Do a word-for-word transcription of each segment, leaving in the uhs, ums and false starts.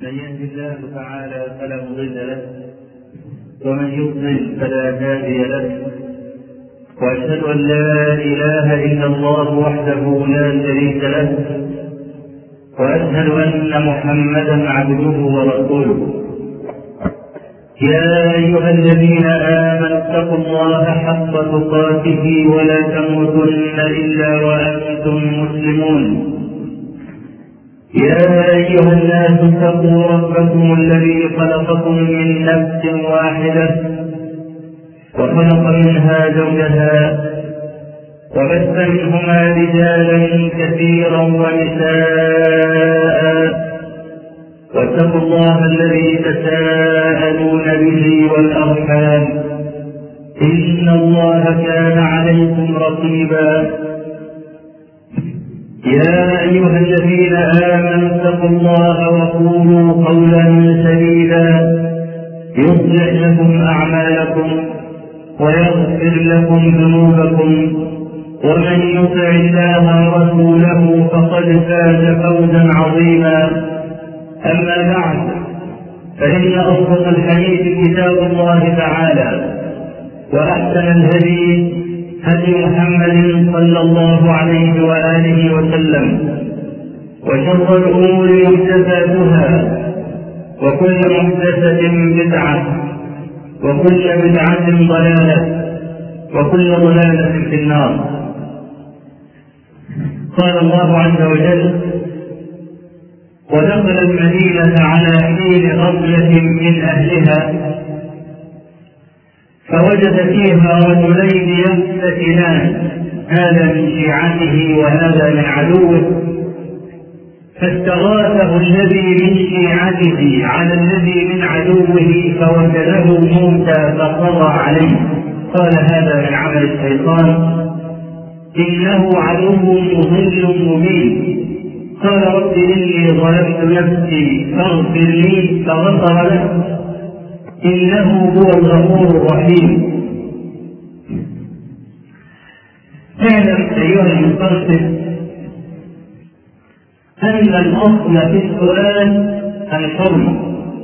من يهد الله تعالى فلا مضل له ومن يضلل فلا هادي له، وأشهد أن لا إله إلا الله وحده لا شريك له، وأشهد أن محمدا عبده ورسوله. يا أيها الذين آمنوا اتقوا الله حق تقاته ولا تموتن إلا وأنتم مسلمون. يا أيها الناس اتقوا ربكم الذي خلقكم من نفس واحدة وخلق منها زوجها وبث منهما رجالا كثيرا ونساء، واتقوا الله الذي تساءلون به والأرحام إن الله كان عليكم رقيبا. يا أيها الذين آمنوا اتقوا الله وقولوا قولا سديدا يصلح لكم أعمالكم ويغفر لكم ذنوبكم، ومن يطع الله ورسوله فقد فاز فوزا عظيما. أما بعد، فإن أصدق الحديث كتاب الله تعالى، وأحسن الهدي هدي محمد صلى الله عليه وآله وسلم، وشر الأمور محدثاتها، وكل محدثة بدعة، وكل بدعة ضلالة، وكل ضلالة في النار. قال الله عز وجل: ودخل المدينة على حين غفلة من أهلها فوجد فيها رجلين يقتتلان، هذا من شيعته وهذا من عدوه، فاستغاثه الذي من شيعته على الذي من عدوه فوجده موتى فقضى عليه. قال: هذا من عمل الشيطان، إنه عدو مضل مبين. قال: رب إني ظلمت نفسي فاغفر لي، فغفر له، إنه هو الغفور الرحيم. اعلم أيها المسترشد أن الأصل في السؤال الحرمة،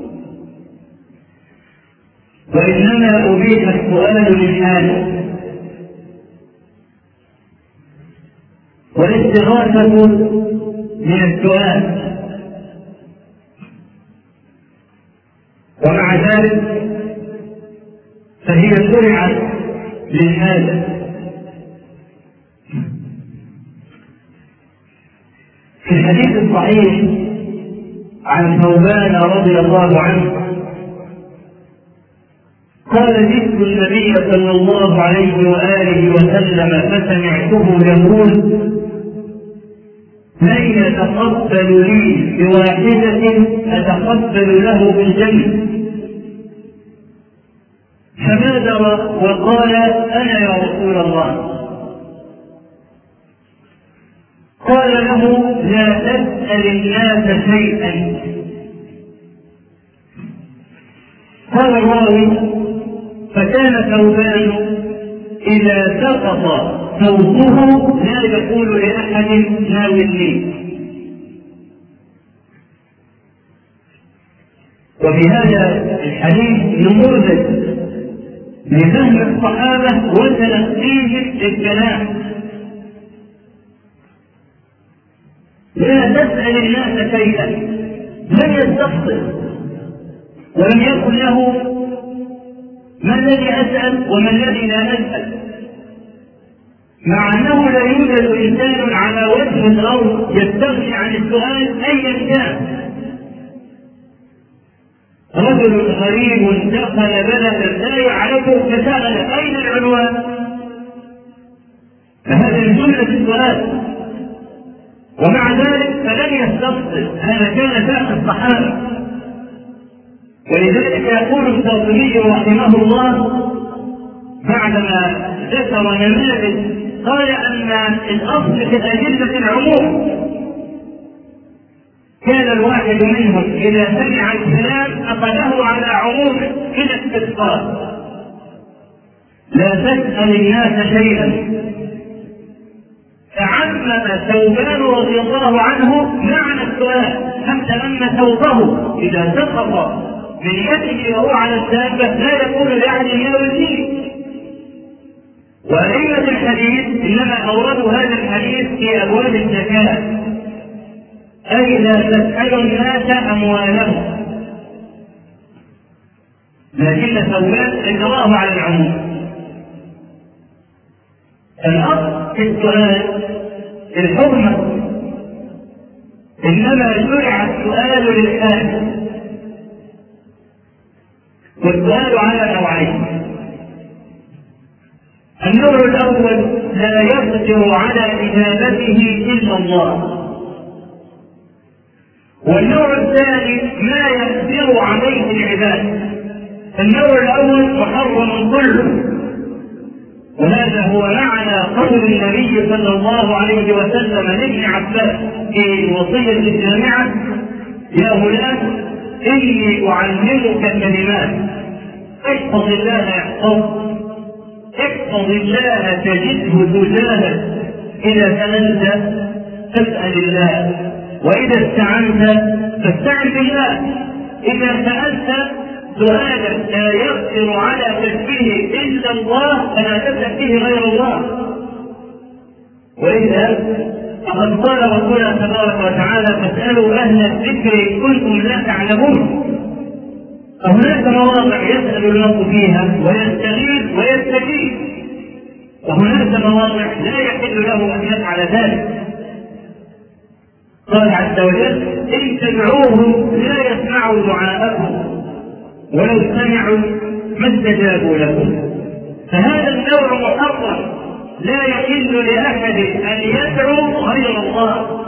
وإنما أبيح السؤال للحاجة، والاستغاثة من السؤال، ومع ذلك فهي شرعت للحاجة. في الحديث الصحيح عن ثوبان رضي الله عنه قال: جئت النبي صلى الله عليه وآله وسلم فسمعته يقول: من يتقبل لي بواحدة أتقبل له بالجنة؟ فبادر وقال: أنا يا رسول الله. قال له: لا تسأل الناس شيئا. قال الراوي: فكان ثوبان إذا سقط ثوبه لا يقول لأحد ناولني. وفي هذا الحديث نموذج لفهم الصحابة وتلقيهم للكلام. لا تسأل الناس شيئا، لم يستفصل ولم يقل له ما الذي أسأل وما الذي لا أسأل، مع أنه لا يوجد إنسان على وجه الأرض يستغني عن السؤال أيا كان. رجل غريب دخل بلدا لا يعرفه فسأل: أين العنوان؟ فهذا من جملة السؤال، ومع ذلك فلن يستفصل. هذا كان شأن الصحابة. ولذلك يقول الشاطبي رحمه الله بعدما ذكر نماذج قال أن الأصل في الأدلة العموم. كان الواحد منهم إذا سمع الكلام أخذه على عمومه إلى استفصال. لا تسأل الناس شيئا. فعمم ثوبان رضي الله عنه معنى السؤال، حتى أن ثوبه إذا سقط من يده وهو على الدابة لا يقول لأحد ياويني. وأئمة الحديث إنما أوردوا هذا الحديث في أبواب الزكاة، أي لا تسأل الناس أموالهم، لكن ثوبان ذكراه على العموم. الأصل في السؤال الحرمة، إنما شرع السؤال للحاجة، والسؤال على نوعين. النوع الأول لا يقدر على إجابته إلا الله، والنوع الثاني ما يقدر عليه العباد. النوع الأول محرم كله، وهذا هو معنى قول النبي صلى الله عليه وسلم لابن عباس في الوصية الجامعة: يا غلام إني أعلمك كلمات احفظ الله يحفظك، احفظ الله تجده تجاهك، إذا سألت فاسأل الله، وإذا استعنت فاستعن بالله. إذا سألت سؤالا لا يقدر على كشفه إلا الله فلا تسأل فيه غير الله. وإذا فقد قال ربنا تبارك وتعالى: فاسألوا أهل الذكر إن كنتم لا تعلمون. فهناك مواضع يسأل المرء فيها ويستغيث ويستجيب، وهناك مواضع لا يحل له أن يفعل ذلك. قال عز وجل: إن تدعوهم لا يسمعوا دعاءكم ولو سمعوا ما استجابوا لكم. فهذا النوع محرم، لا يحل لأحد أن يدعو غير الله.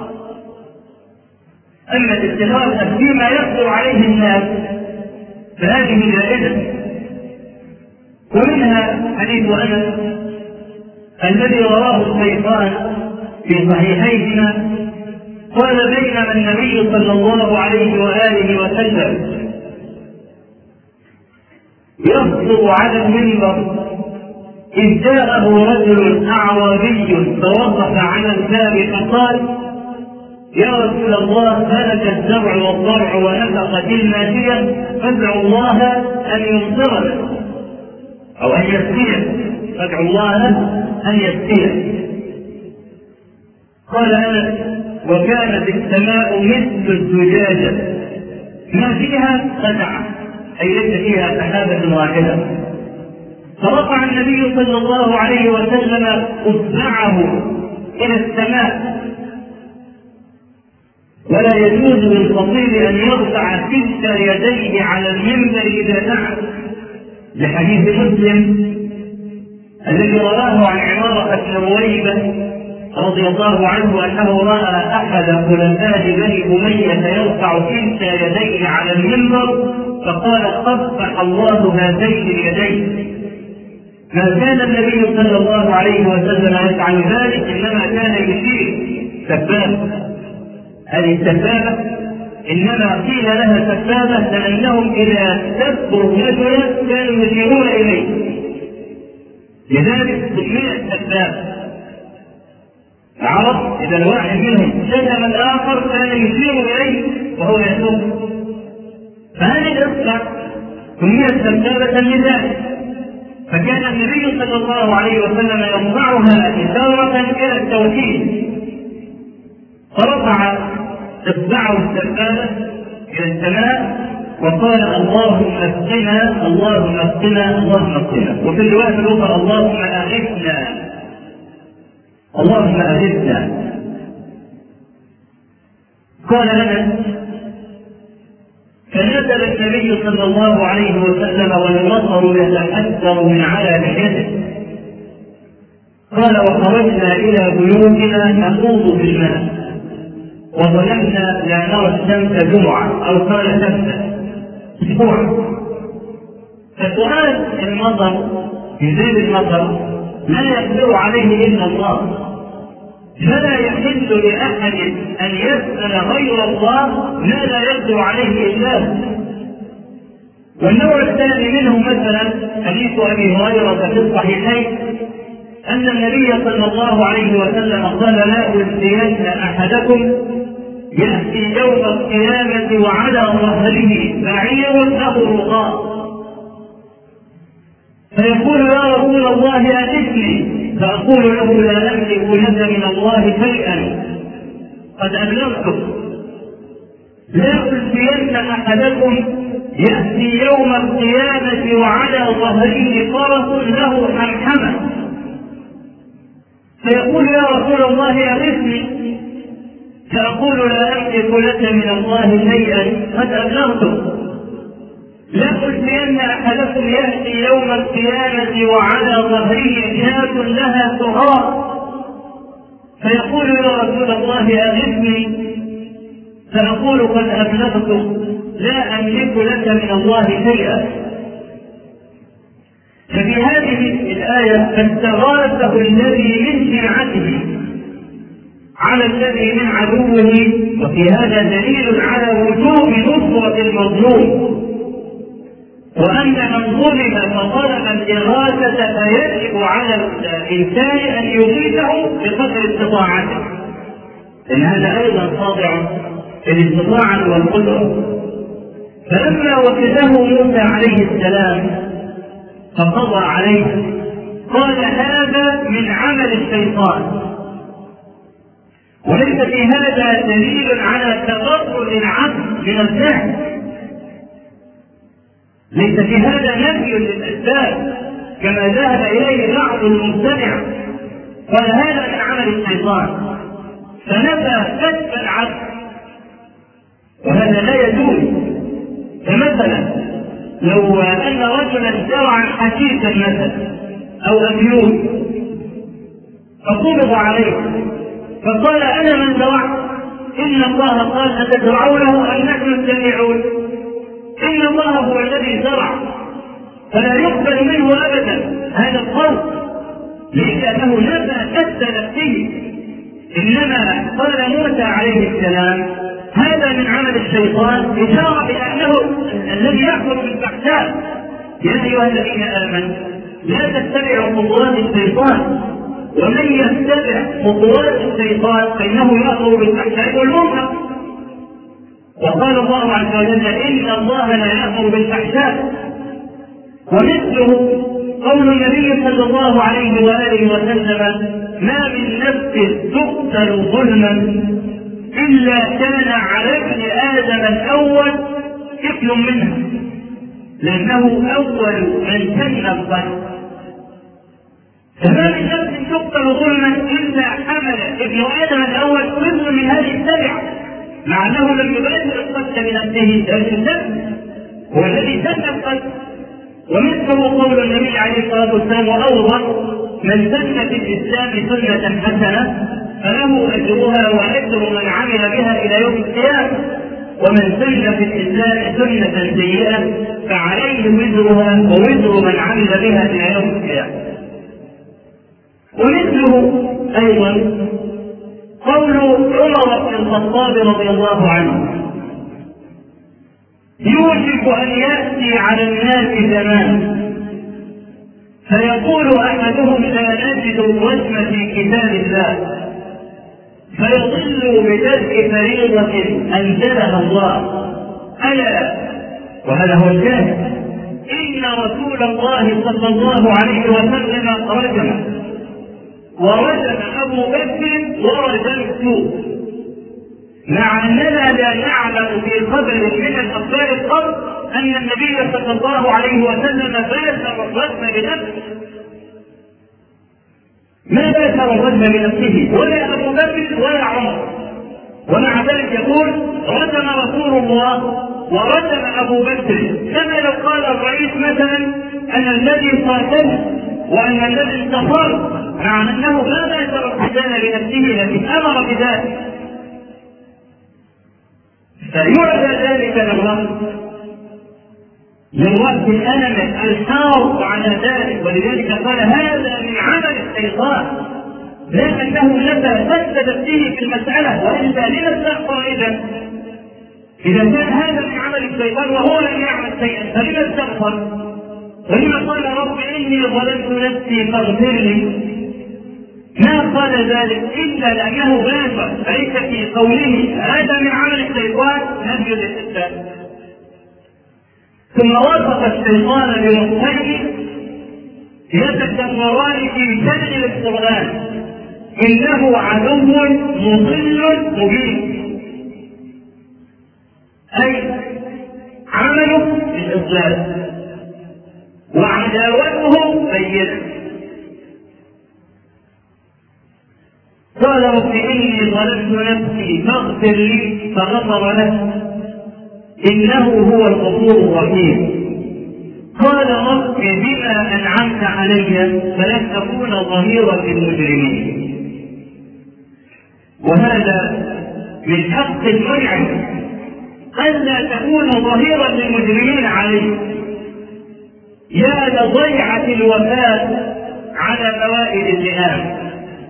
أما الاستغاثة فيما يقدر عليه الناس فهذه جائزة. ومنها حديث أنس الذي رواه الشيخان في صحيحيهما، قال: بينما النبي صلى الله عليه وآله وسلم يخطب على المنبر إذ جاءه رجل أعرابي فوقف على الباب فقال: يا رسول الله هلك الزرع والضرع ونفقت الماشية فادعوا الله أن يمطرنا أو أن يسقينا، فادعوا الله أن يسقينا. قال أنس: وكانت السماء مثل الزجاجة ما فيها قطعة، أي ليس فيها سحابة واحدة. فرفع النبي صلى الله عليه وسلم اصبعه إلى السماء، ولا يجوز للخطيب أن يرفع كلتا يديه على المنبر إذا دعا، لحديث مسلم الذي رواه عن عمارة بن رويبة رضي الله عنه أنه رأى أحد خلفاء بني أمية يرفع كلتا يديه على المنبر فقال: قبح الله هاتين اليدين. ما كان النبي صلى الله عليه وسلم يفعل ذلك، إنما كان يشير سبابة. هذه السبابة إنما قيل لها سبابة لأنهم إذا سبوا رجلا كانوا يشيرون إليه، لذلك سميت سبابة. العرب إذا الواحد منهم شتم الآخر كان يشير إليه وهو يسوق، فهذه الأسباب سميت سبابة لذلك. فكان النبي صلى الله عليه وسلم يرفعها إشارة إلى التوحيد، فرفع اصبعه السبابة إلى السماء وقال: اللهم اسقنا اللهم اسقنا اللهم اسقنا. وفي الرواية الأخرى: اللهم أغثنا اللهم أغثنا. قال لنا: فنزل النبي صلى الله عليه وسلم والمطر يتحدر من على لحيته. قال: وخرجنا إلى بيوتنا نخوض في الماء وظننا لا نرى الشمس جمعة، أو قال شمسا أسبوعا. فسؤال المطر يزيد المطر لا يقدر عليه إلا الله، فلا يحل لأحد أن يسأل غير الله ما لا يقدر عليه إلا. والنوع الثاني منه مثلا حديث أبي هريرة في الصحيحين أن النبي صلى الله عليه وسلم قال: لا يلقين أحدكم يأتي يوم القيامة وعلى ظهره بعير له رقاء، فيقول يا رسول الله أتتني، فأقول له لا أملك لك من الله شيئا قد أبلغتك. لا ألفين أحدكم يأتي يوم القيامة وعلى ظهره فرس له حمحمة، فيقول يا رسول الله أغثني، فأقول لا أملك لك من الله شيئا قد أبلغتك. لا ألفين أحدكم يأتي يوم القيامة وعلى ظهره شاة لها صغار، فيقول يا رسول الله أغثني، فأقول قد أبلغتك لا أملك لك من الله شيئا. ففي هذه الآية فاستغاثه الذي من شيعته على الذي من عدوه، وفي هذا دليل على وجوب نصرة المظلوم، وأن من ظلم فطلب الإغاثة فيجب على الإنسان أن يغيثه بقدر استطاعته، لأن هذا أيضا خاضع الاستطاعة والقدرة. فلما وكله موسى عليه السلام فقضى عليه قال هذا من عمل الشيطان، وليس في هذا دليل على تقرب العبد من الفعل، ليس في هذا نفي للأسباب كما ذهب إليه بعض المستمع، قال هذا من عمل الشيطان فنفى كسب العبد، وهذا لا يجوز. فمثلا لو أن رجلا زرع حشيشا مثلا أو أبيون فقبض عليه فقال أنا من زرعت، إن الله قال أتزرعونه أم نحن الزارعون، إن الله هو الذي زرع، فلا يقبل منه أبدا هذا القول، لأنه نفى كسب نفسه. إنما قال موسى عليه السلام هذا من عمل الشيطان، إشارة إلى أنه الذي يأمر بالفحشاء. يا أيها الذين آمنوا لا تتبعوا خطوات الشيطان، ومن يتبع خطوات الشيطان فإنه يأمر بالفحشاء والمنكر. وقال الله عز وجل إن الله لا يأمر بالفحشاء. ومثله قول النبي صلى الله عليه وآله وسلم ما من نفس تقتل ظلما إلا كان على ابن آدم الأول كفل منها، لأنه أول من سن الظلم. فما من نفس تقتل ظلما إلا حمل ابن آدم الأول كفل من هذه السبعة، مع أنه لم يبادر القتل بنفسه، لكن هو الذي سن القتل. ومثله قول النبي عليه الصلاة والسلام وأوضح من سن في الإسلام سنة حسنة فله أجرها وأجر من عمل بها إلى يوم القيامة، ومن سن في الإسلام سنة سيئة فعليه وزرها ووزر من عمل بها إلى يوم القيامة. ومثله أيضا قول عمر بن الخطاب رضي الله عنه يوشك أن يأتي على الناس زمان فيقول أحدهم لا نجد الوزن في كتاب الله فيضل بترك فريضة أنزلها الله. ألا وهذا هو الشاهد إن رسول الله صلى الله عليه وسلم رجم ورجم أبو بكر ورجمت، مع أننا لا نعلم في خبر من الأخبار القبل أن النبي صلى الله عليه وسلم باشر الرجم بنفسه، ما باشر الرجم بنفسه ولا أبو بكر ولا عمر، ومع ذلك يقول رجم رسول الله ورجم أبو بكر، كما لو قال الرئيس مثلا أن الذي قاتل وأن الذي انتصر، مع أنه لا باشر القتال بنفسه لكن أمر بذلك، فيعلى ذلك للرأس من وقت الألم الحار على ذلك. ولذلك قال هذا من عمل الشيطان، لا أنه نفى فسد فيه في المسألة، وإلا لما استغفر إذا إذا كان هذا من عمل الشيطان وهو لم يعمل شيئا فلما استغفر؟ ولما قال رب إني ظلمت نفسي فاغفر لي؟ ما قال ذلك إلا لأنه باشر، فليس في قوله هذا من عمل الشيطان نفي الاستثناء. ثم وصف الشيطان بمختلف يتكرران في شأن القرآن: إنه عدو مضل مبين، أي عمله بالإضلال وعداوته بينة. قال رب إني ظلمت نفسي فاغفر لي فغفر له إنه هو الغفور الرحيم. قال رب بما أنعمت علي فلن أكون ظهيرا للمجرمين. وهذا من حق المنعم ألا تكون ظهيرا للمجرمين عليه. يا لضيعة الوفاء على موائد اللئام،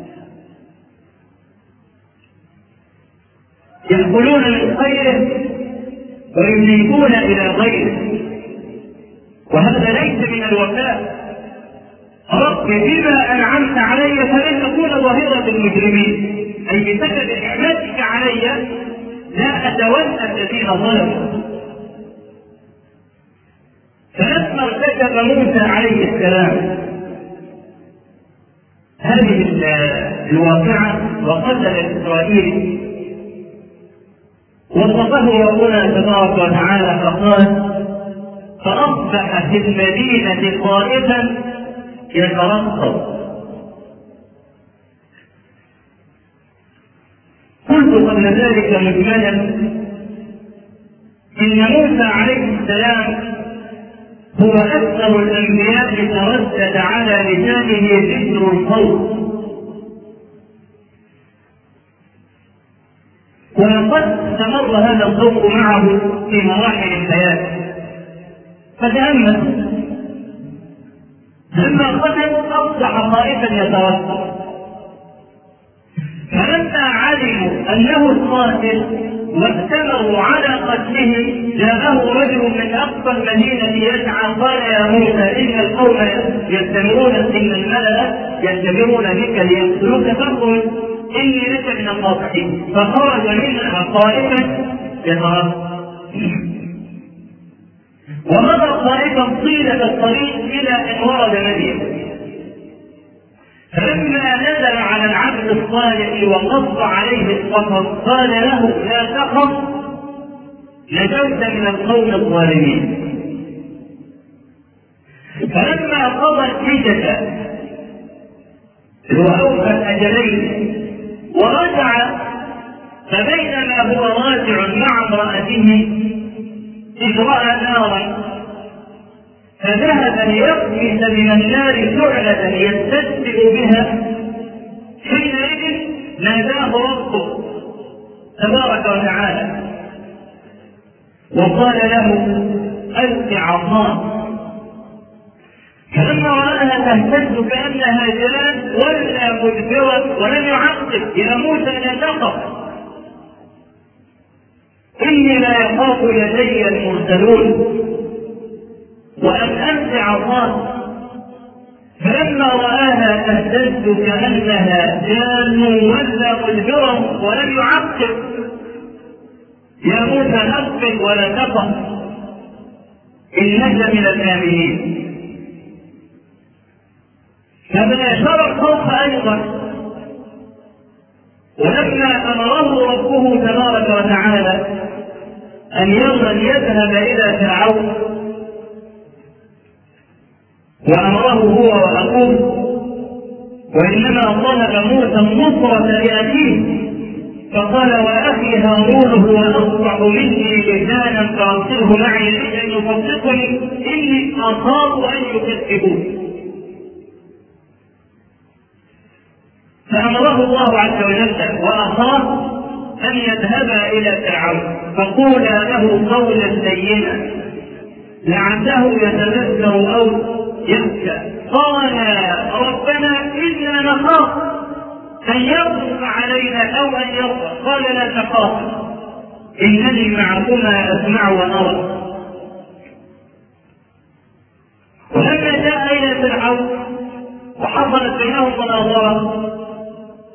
يأكلون من خيره ويملكون إلى غيره، وهذا ليس من الوفاء. رب بما أنعمت علي فلن أكون ظهيرا للمجرمين، أي بسبب نعمتك علي لا أتولى الذين ظلموا. فلما ارتكب موسى عليه السلام هذه الواقعة وقتل إسرائيل، وصفه ربنا تبارك وتعالى فقال: فأصبح في المدينة خائفا يترقب. قلت قبل ذلك مجملا إن موسى عليه السلام هو أكثر الأنبياء تردد على لسانه ذكر الخوف، ولقد استمر هذا الخوف معه في مراحل الحياة. فتأمل لما قتل أصبح خائفا يتوسل، فلما علموا أنه القاتل واستمروا على قتله جاءه رجل من أقصى المدينة يسعى قال: يا موسى إن القوم يستمرون إن الملأ يستمرون بك ليقتلوك فاخرج إني لك من الناصحين. فخرج منها خائفا يترقب، ومضى خائفا طيلة الطريق إلى أن ورد مدينة. فلما نزل على العبد الصالح وقص عليه القصص قال له: لا تخف، نجوت من القوم الظالمين. فلما قضى الحجة وأوفى الأجلين ورجع، فبينما هو راجع مع امرأته إذ رأى نارا فذهب ليقبس من النار شعلة يستشفئ بها. حينئذ ناداه ربه تبارك وتعالى وقال له: ألق عصاك. فلما رآها تهتز كأنها جان ولا مدبرا ولم يعقب: يا موسى لا تخف إني لا يخاف لدي المرسلون. وأن ألق عصاك. فلما رآها تهتز كأنها جان ولا مدبرا ولم يعقب: يا موسى أقبل ولا تخف إنك من الآمنين. فباشر الخوف أيضا، ولما أمره ربه تبارك وتعالى أن يذهب إلى فرعون وأمره هو وأخوه، وإنما طلب موسى النصرة لأبيه فقال: وأخي هارون هو أصلح مني لسانا فأرسله معي لكي يصدقني إني أخاف أن يكذبون. فأمره الله عز وجل وأخاف أن يذهبا إلى فرعون فقولا له قولا لينا لعله يتذكر أو يخشى. قال: ربنا إنا نخاف أن يغضب علينا أو أن يغضب. قال: لا تخافا إنني معكما أسمع وأرى. ولما جاء إلى فرعون وحصلت بينهم مناظرة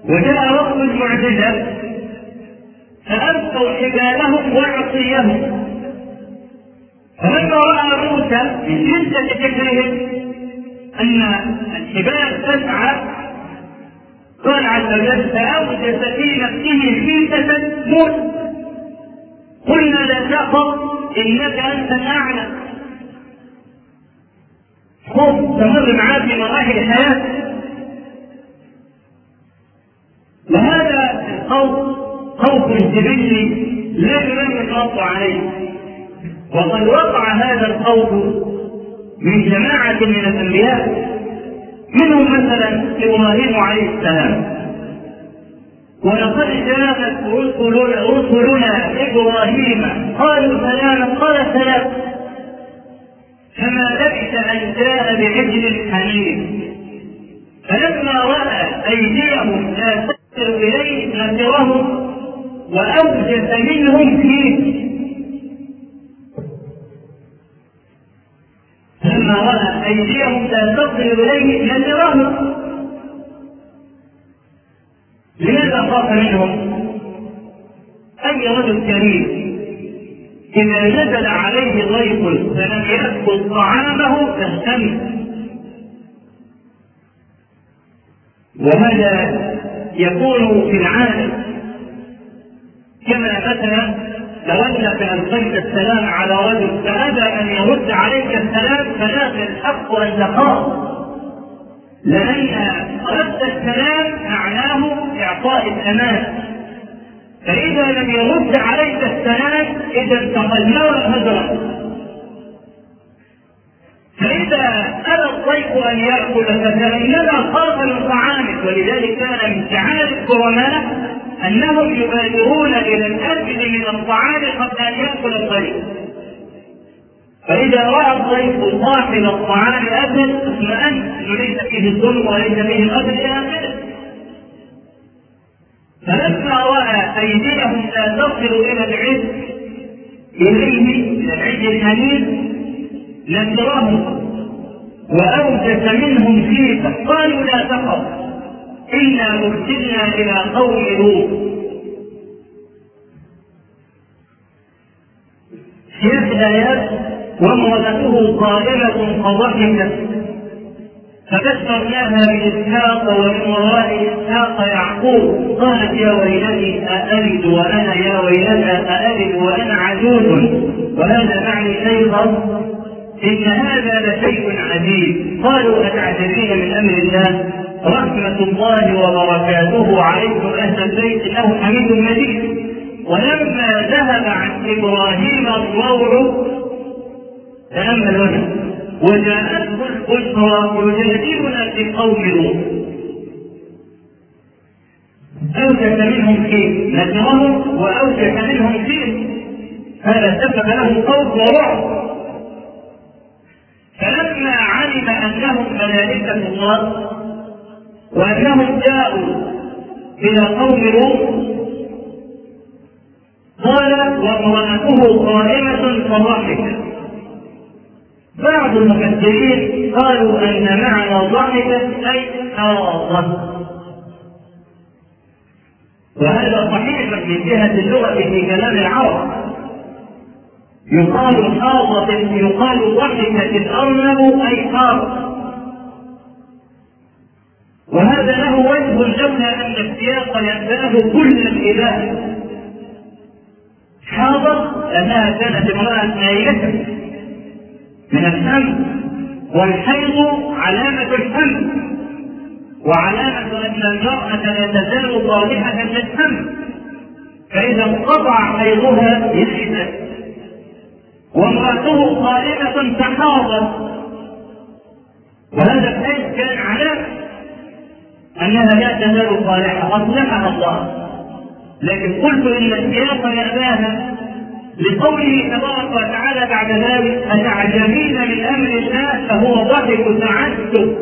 وجاء وقت المعجزة فألقوا حبالهم وعصيهم، فلما رأى موسى من شدة فكرهم أن الحبال تسعى قال عز وجل فأوجس في نفسه خيفة موسى قلنا لا تخف إنك أنت الأعلى. خوف تمر معاه في مراحل الحياة. وهذا الخوف خوف جبلي لا يلام الخوف عليه، وقد وقع هذا الخوف من جماعة من الأنبياء، منهم مثلا إبراهيم عليه السلام. ولقد جاءت رسلنا إبراهيم قالوا سلاما قال سلام، فما لبث أن جاء بعجل حنيف، فلما رأى أيديهم لا تصل إليه نكرهم وأوجس منهم فيه. لما رأى أيديهم لا تصل إليه نكرهم. لماذا خاف منهم؟ أي رجل كريم إذا نزل عليه ضيف فلم يأكل طعامه تهتم، وهذا يكون في العالم. كما مثلا لو أنك ألقيت السلام على رجل فأبى أن يرد عليك السلام فلا الحق أن تخاف، لأن رد السلام معناه إعطاء الأمان، فإذا لم يرد عليك السلام إذا انتقلنا هجرا. فإذا أبى الضيف أن يأكل فكأنما خاف من طعامك، ولذلك كان من شعائر الكرماء أنهم يبادرون إلى الأكل من الطعام قبل أن يأكل الضيف، فإذا رأى الضيف صاحب الطعام أكل اطمأن ليس فيه الظلم وليس فيه الأكل إلى آخره. فلما رأى أيديهم لا تصل إلى العز إليه إلى العز الحنين نكرهم وأوجس منهم خيفة قالوا لا تخف إنا أرسلنا إلى قوم لوط. في الآيات وامرأته قائمة فضحكت فبشرناها بإسحاق ومن وراء إسحاق يعقوب قالت يا ويلتي أألد وأنا يا ويلتى أألد وأنا عجوز وهذا معني شيخا إن هذا لشيء عجيب. قالوا أتعجبين من أمر الله رحمة الله وبركاته عليكم أهل البيت إنه حميد مجيد. ولما ذهب عن إبراهيم الروع تأمل هنا وجاءته البشرى يجادلنا في قوم لوط أوجس منهم خير نكرهم وأوجس منهم خير، هذا سبب لهم خوف ورعب. فلما علم أنهم ملائكة الله وأنهم جاءوا إلى قوم لوط قال وامرأته قائمة فضحكت. بعض المفسرين قالوا أن معنى ضحكت أي حاضت، وهذا صحيح من جهة اللغة في كلام العرب. يقال حاضت يقال ضحكت الأرنب أي حاضت، وهذا له وجه لولا أن السياق ينباه كل الإله. حاضت لأنها كانت امرأة نايلة من الحمل، والحيض علامة الحمل وعلامة أن المرأة لا تزال صالحة للحمل، فإذا انقطع حيضها يئست. وامرأته قائمة تحاضت، وهذا الحيض كان علامة أنها لا تزال صالحة أصلحها الله. لكن قلت إن السياق يأباها لقوله تبارك وتعالى بعد ذلك أتعجبين من أمر الله فهو ضحك تعجب.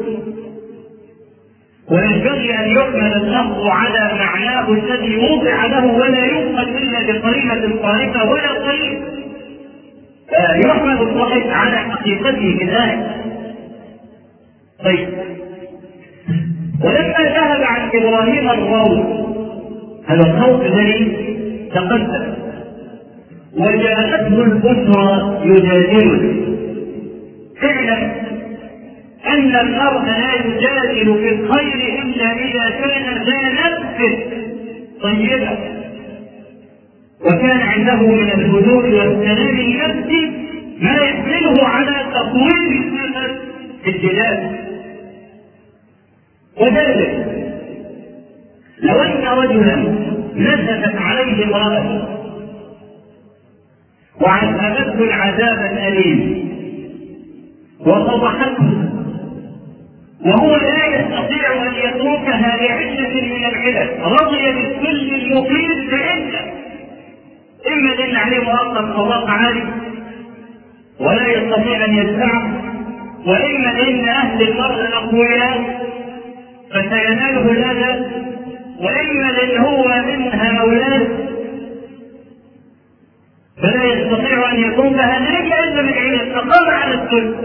وينبغي أن يحمل اللفظ على معناه الذي وضع له ولا ينقل إلا بقرينة صارفة ولا قريب. يحمل الضحك على حقيقته كذلك. طيب ولما ذهب عن إبراهيم الخوف، هذا الخوف الذي تقدم، وجاءته البشرى يجادله. اعلم أن المرء لا يجادل في الخير إلا إذا كان ذا نفس طيبة، وكان عنده من الهدوء والسلام النفسي ما يحمله على تطوير صفة الجدال. وذلك لو أن رجلا نزلت عليه امرأة وعذبته العذاب الأليم وفضحته، وهو لا يستطيع أن يتركها لعدة من العلل، رضي بالسلم المقيم بعدة، إما لأن عليه مؤقت طلاق عالي ولا يستطيع أن يدفعه، وإما لأن أهل المرء الأقوياء فسيناله الأذى، وإما لأن هو منها أولاد فلا يستطيع أن يكون لها ذلك إلا من العلل، فقام على السلم.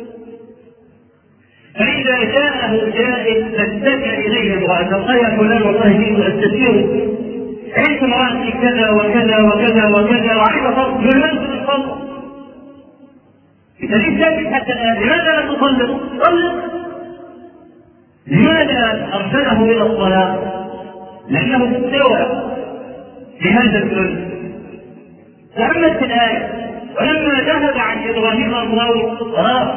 فإذا جاءه جائز فاتجه إليه امرأة قال يا فلان والله جئت أستشيره، عشت امرأتي كذا وكذا وكذا وكذا وعيد فرق من منزل الفضل، إذا ليس ذلك حتى الآن لماذا لا تطلق؟ طلق. لماذا أرسله إلى الصلاة؟ لأنه استوى في هذا الجزء. فأمت الآية ولما ذهب عن إبراهيم الله راح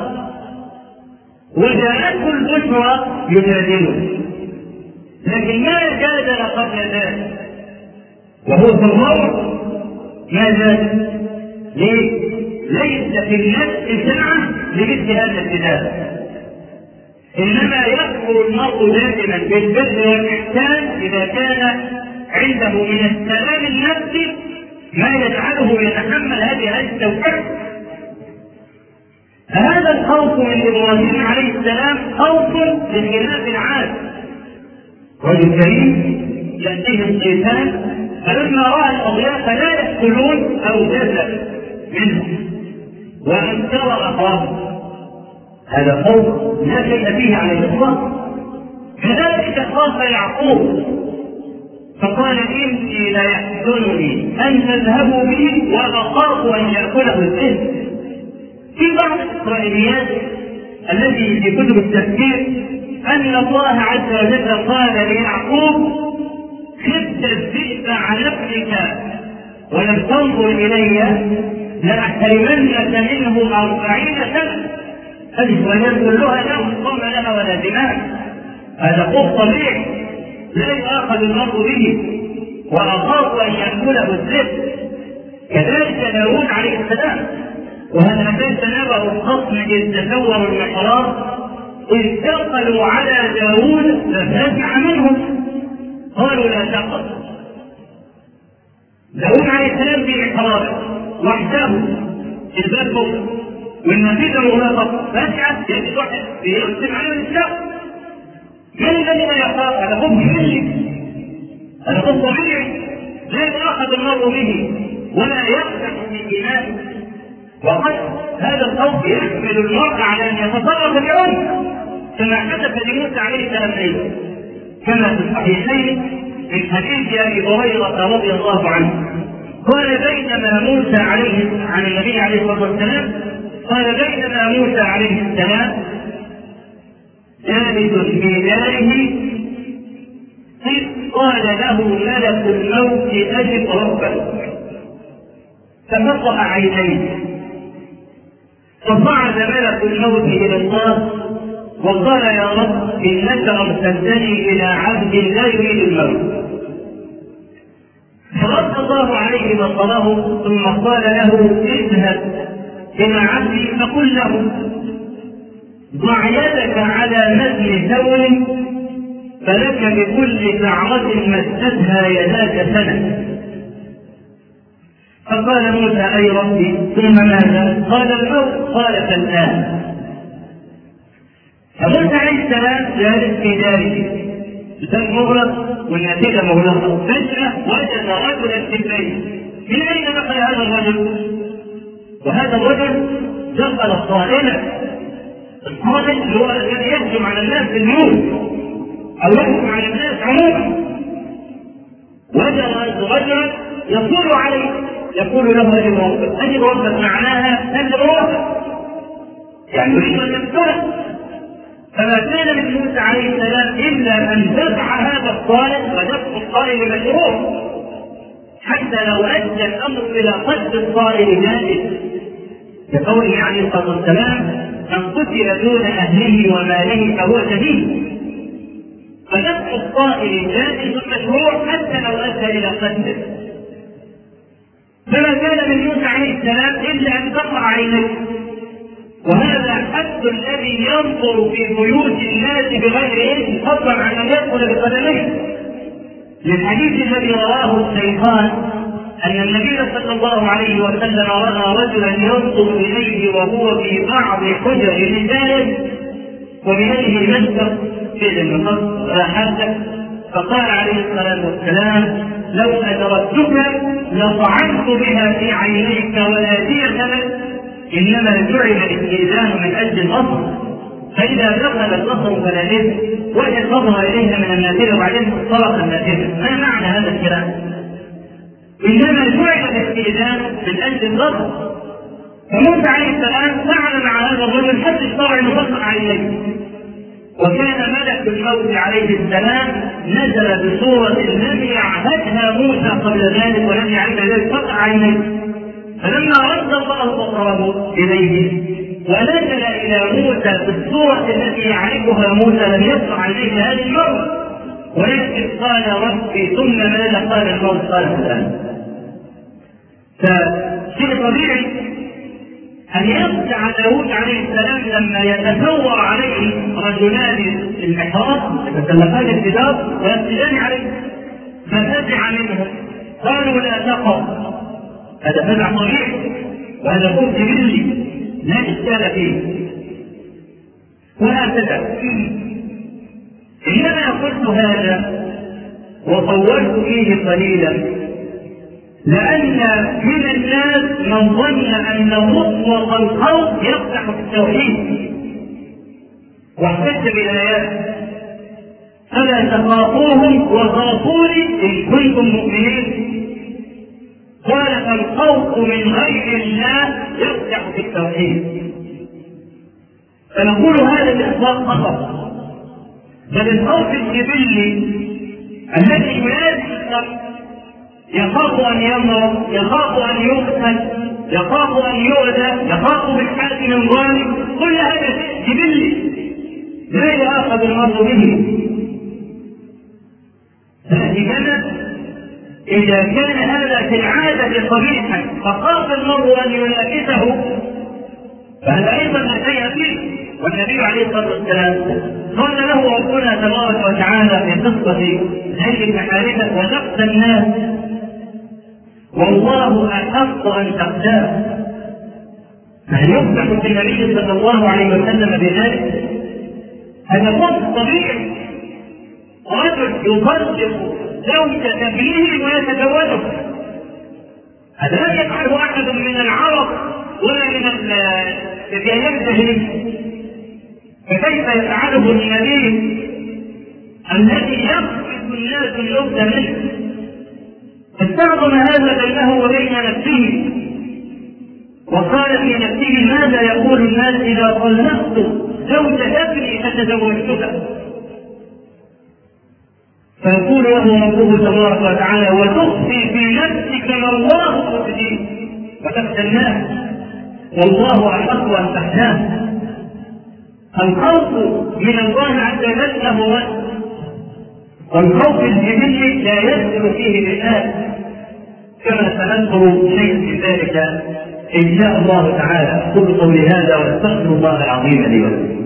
وجاءته البشرى يجادله، لكن ما جادل قبل ذلك وهو في الروع ما زاد. ليه؟ ليس في النفس سعة لمثل هذا الجدال، إنما يكفر المرء دائما بالبر والإحسان إذا كان عنده من السلام النفسي ما يجعله يتحمل هذه التوحيد. هذا الخوف من إبراهيم عليه السلام خوف بخلاف العاد. رجل كريم يأتيه الشيطان فلما رأى الأضياف لا يأكلون أو جزء منهم وأنكر أخاه، هذا خوف لا شيء فيه على الإطلاق. كذلك خاف يعقوب فقال إني لا يحزنني أن تذهبوا بي وأخاف أن يأكله الذئب. في بعض الإسرائيليات التي في كتب التفسير أن الله عز وجل قال ليعقوب خفت الذئب عن نفسك ولم تنظر إلي لأحرمنك منه أربعين سنة. هذه الروايات كلها لا مقام لها ولا دماء، هذا خوف طبيعي لا يؤاخذ المرء به، وأخاف أن يأكله الذئب. كذلك داود عليه السلام، وهذا كان تنبأ الخصم إذ تسوروا المحراب إذ دخلوا على داود ففزع منهم قالوا لا تقل. داود عليه السلام في محرابه وحده الباب والنتيجة مغلقة، فجأة يجد واحد يقسم عليه الإسلام. من الذي لا يخاف؟ هذا خوف ملي، هذا خوف طبيعي لا يتأخذ المرء به ولا يخشع من إيمانه. وقد هذا الخوف يحمل المرء على أن يتصرف بعنف كما حدث لموسى عليه السلام أيضا، كما في الصحيحين من حديث أبي هريرة رضي الله عنه قال بينما موسى عليه عن النبي عليه الصلاة والسلام قال بينما موسى عليه السلام جالس في داره إذ قال له ملك الموت أجب ربك، ففتح عينيه فصعد ملك الموت إلى الله وقال يا رب إنك أرسلتني إلى عبد لا يريد الموت. فرد الله عليه بصره ثم قال له اذهب إلى عبدي فقل له ضع يدك على متن ثور فلك بكل شعرة مستها يداك سنة. فقال موسى أي ربي ثم ماذا؟ قال الموت. قال فالآن. فموسى عليه السلام جالس في داره الباب مغلق والنتيجة مغلقة، فجأة وجد رجلا في البيت. من أين دخل هذا الرجل؟ وهذا الرجل دخل الصائلة، الصائل هو الذي يهجم على الناس بالموت أو يهجم على الناس عموما. وجد رجلا يصر عليه يقول له أجب ربك، أجب ربك معناها أجب ربك، يعني يريد أن يقتله. فما كان من موسى عليه السلام إلا أن دفع هذا الطالب، ودفع الطالب مشروع حتى لو أدى الأمر إلى قتل الطالب جائز، بقوله عليه الصلاة والسلام: من قتل دون أهله وماله فهو شهيد. فدفع الطائر جائز مشروع حتى لو أدى إلى قتله. فما كان من موسى عليه السلام إلا أن تقع عينيه، وهذا حد الذي ينظر في بيوت الناس بغير إذن فضلا عن أن يدخل بقدميه، للحديث الذي رواه الشيخان أن النبي صلى الله عليه وسلم رأى رجلا ينظر إليه وهو في بعض حجر رجال وبيده مسك في المقص راحته، فقال عليه الصلاة والسلام: لو أدركتك لطعنت بها في عينيك ولا دية لك، إنما جعل الاستئذان من أجل الأصل، فإذا دخل الأصل فلا إثم، وإذا نظر إليها من النافلة وبعدين اخترق النافلة. ما معنى هذا الكلام؟ إنما جعل الاستئذان من أجل الأصل. فموسى عليه السلام فعل مع هذا الرجل حتى اشترع أن يفقع عليه، وكان ملك الموت عليه السلام نزل بصورة الذي عهدها موسى قبل ذلك ولم يعرف ذلك فقع عينيه. فلما رد الله بصره إليه ونزل إلى موسى بالصورة التي يعرفها موسى لم يفقع عليه هذه المرة، ولكن قال: ربي ثم ماذا قال الموت؟ قال الآن. فشيء طبيعي أن يرجع داود عليه السلام لما يتثور عليه رجلان في المحراب يتسلقان الجدار ويسجدان عليه، ففزع منهم قالوا: لا تقف. هذا فزع طبيعي وهذا خوف جبلي لا إشكال فيه. وهكذا إنما قلت هذا وطولت فيه قليلا لأن من الناس من ظن أن مطلق الخوف يفتح في التوحيد، واحتج بالآيات: فلا تخافوهم وخافوني إن كنتم مؤمنين. قال: فالخوف من غير الله يفتح في التوحيد. فنقول هذا الإطلاق خطأ، بل الخوف الجبلي الذي ينادي الخلق يخاف أن يمرض، يخاف أن يقتل، يخاف أن يؤذى، يخاف بالحاكم الظالم، كل هذا شيء جبلي لا يؤاخذ المرء به. فإذا إذا كان هذا في العادة قبيحا فخاف المرء أن ينافسه فهذا أيضا لا شيء فيه. والنبي عليه الصلاة والسلام قال له ربنا تبارك وتعالى في قصة زيد بن حارثة: وتخشى الناس والله أحق أن تخشاه. فهل يفتح النبي صلى الله عليه وسلم بذلك؟ هذا خوف طبيعي. رجل يطلق زوجة ابنه ويتزوجه، هذا لا يفعله أحد من العرب ولا من الأيام الجاهلية، فكيف يفعله النبي الذي يقصد الناس اللبد منه؟ استعظم هذا بينه وبين نفسه وقال في نفسه: ماذا يقول الناس إذا طلقت زوجة ابني فتزوجتها؟ فيقول له ربه تبارك وتعالى: وتخفي في نفسك ما الله مبديه وتخشى الناس والله أحق أن تخشاه. الخوف من الله عز وجل له وجه، والخوف الجبلي لا يدخل فيه بالآن، كما سنذكر شيء من ذلك إن شاء الله تعالى. أقول قولي هذا واستغفر الله العظيم لي ولكم.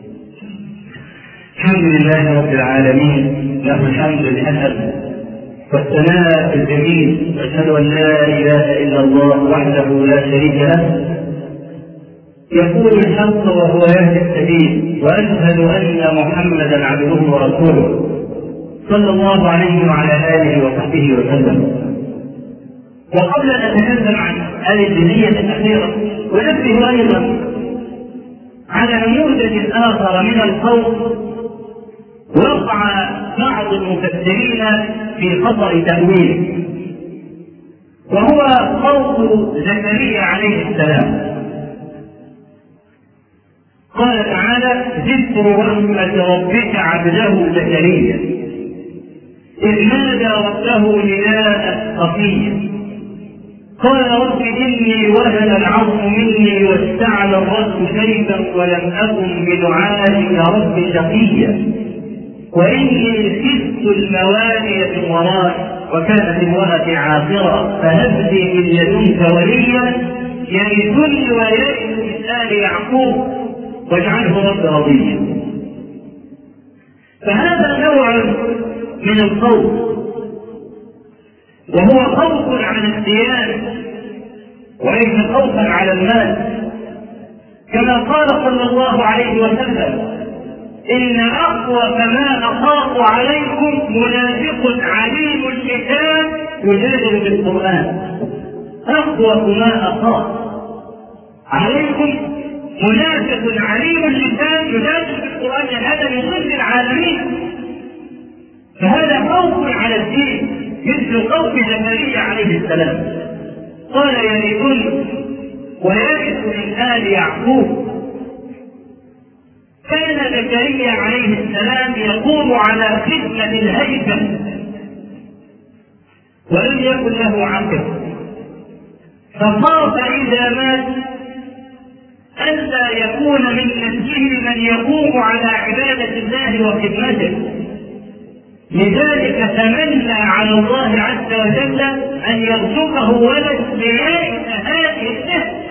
الحمد لله رب العالمين، له الحمد الحسن والثناء الجميل، واشهد ان لا اله الا الله وحده لا شريك له يقول الحق وهو يهدي السبيل، واشهد ان محمدا عبده ورسوله صلى الله عليه وعلى اله وصحبه وسلم. وقبل ان نتكلم عن هذه الجزئيه الاخيره ونبه ايضا على نموذج اخر من الخوف وقع بعض المفسرين في خطأ تأويله، وهو خوف زكريا عليه السلام. قال تعالى: ذكر رحمة ربك عبده زكريا إذ نادى ربه نداء خفيا قال رب إني وهن العظم مني واستعلى الرأس شيبا ولم أكن بدعائك رب شقيا وإني خفت الموالي من ورائي وكانت امرأتي عاقرا فهب لي من لدنك وليا يرثني ويرث من آل يعقوب واجعله رب رضيا. فهذا نوع من الخوف، وهو خوف عن الديانة وليس خوفا على المال، كما قال صلى الله عليه وسلم: إن أخوف ما أخاف عليكم منافق عليم اللسان يجادل بالقرآن. أخوف ما أخاف عليكم منافق عليم اللسان يجادل بالقرآن، هذا من ضمن العالمين. فهذا خوف على الدين مثل خوف زكريا عليه السلام. قال: يرثني ويرث من آل يعقوب. كان زكريا عليه السلام يقوم على خدمة الهيثم ولم يكن له عقل، فخاف إذا مات ألا يكون من نسله من يقوم على عبادة الله وخدمته، لذلك تمنى على الله عز وجل أن يرزقه ولد ليرث هذه النسل.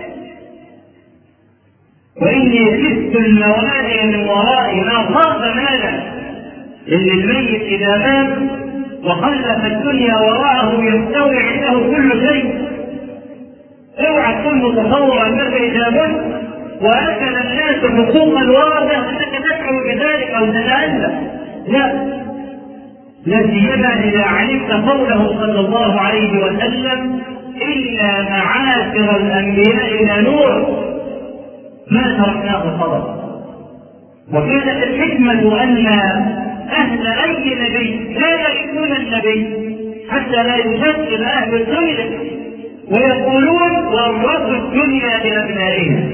وإني خفت الموالي من ورائي، ما خاف مالا، إن الميت إذا مات وخلف الدنيا وراءه يستوي عنده كل شيء. اوعى تكون متصور أنك إذا مت وأكل الناس حقوق الورثة أنك تشعر بذلك أو تتألم، لا، لا سيما إذا علمت قوله صلى الله عليه وسلم: إلا معاشر الأنبياء لنور ما تركناه صدقة. وكانت الحكمة أن أهل أي نبي لا يعرفون النبي حتى لا يشكل أهل الدنيا ويقولون: ورثوا الدنيا لأبنائها.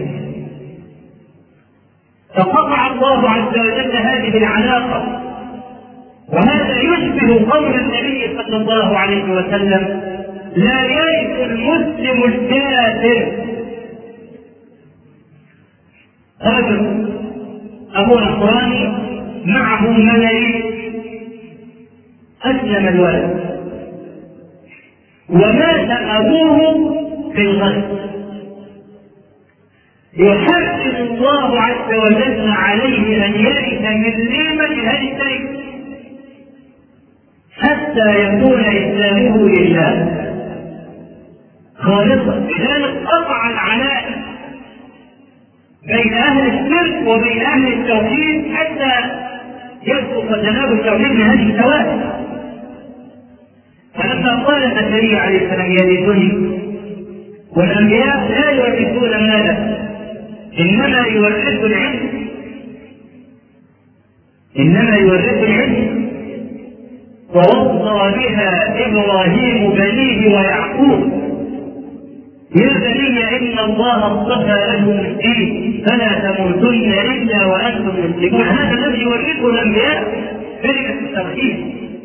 فقطع الله عز وجل هذه العلاقة، وهذا يشبه قول النبي صلى الله عليه وسلم: لا يرث المسلم الكافر. رجل أبو نصراني معه ملايين، أسلم الولد ومات أبوه في الغزو، يحرم الله عز وجل عليه أن يرث من نعمة هذه التركة حتى يكون إسلامه لله خالصا. لذلك قطع العلاء بين أهل الشرك وبين أهل التوحيد حتى يسقط جناب التوحيد من هذه الثوابت. فلما قال زكريا عليه السلام: يرثني، والأنبياء لا يورثون مالا، إنما يورث العلم، إنما يورث العلم. ووصى بها إبراهيم بنيه ويعقوب: يا بني إن الله اصطفى لكم الدين فلا تموتن إلا وأنتم مسلمون. هذا الذي يورثه الأنبياء كلمة التوحيد.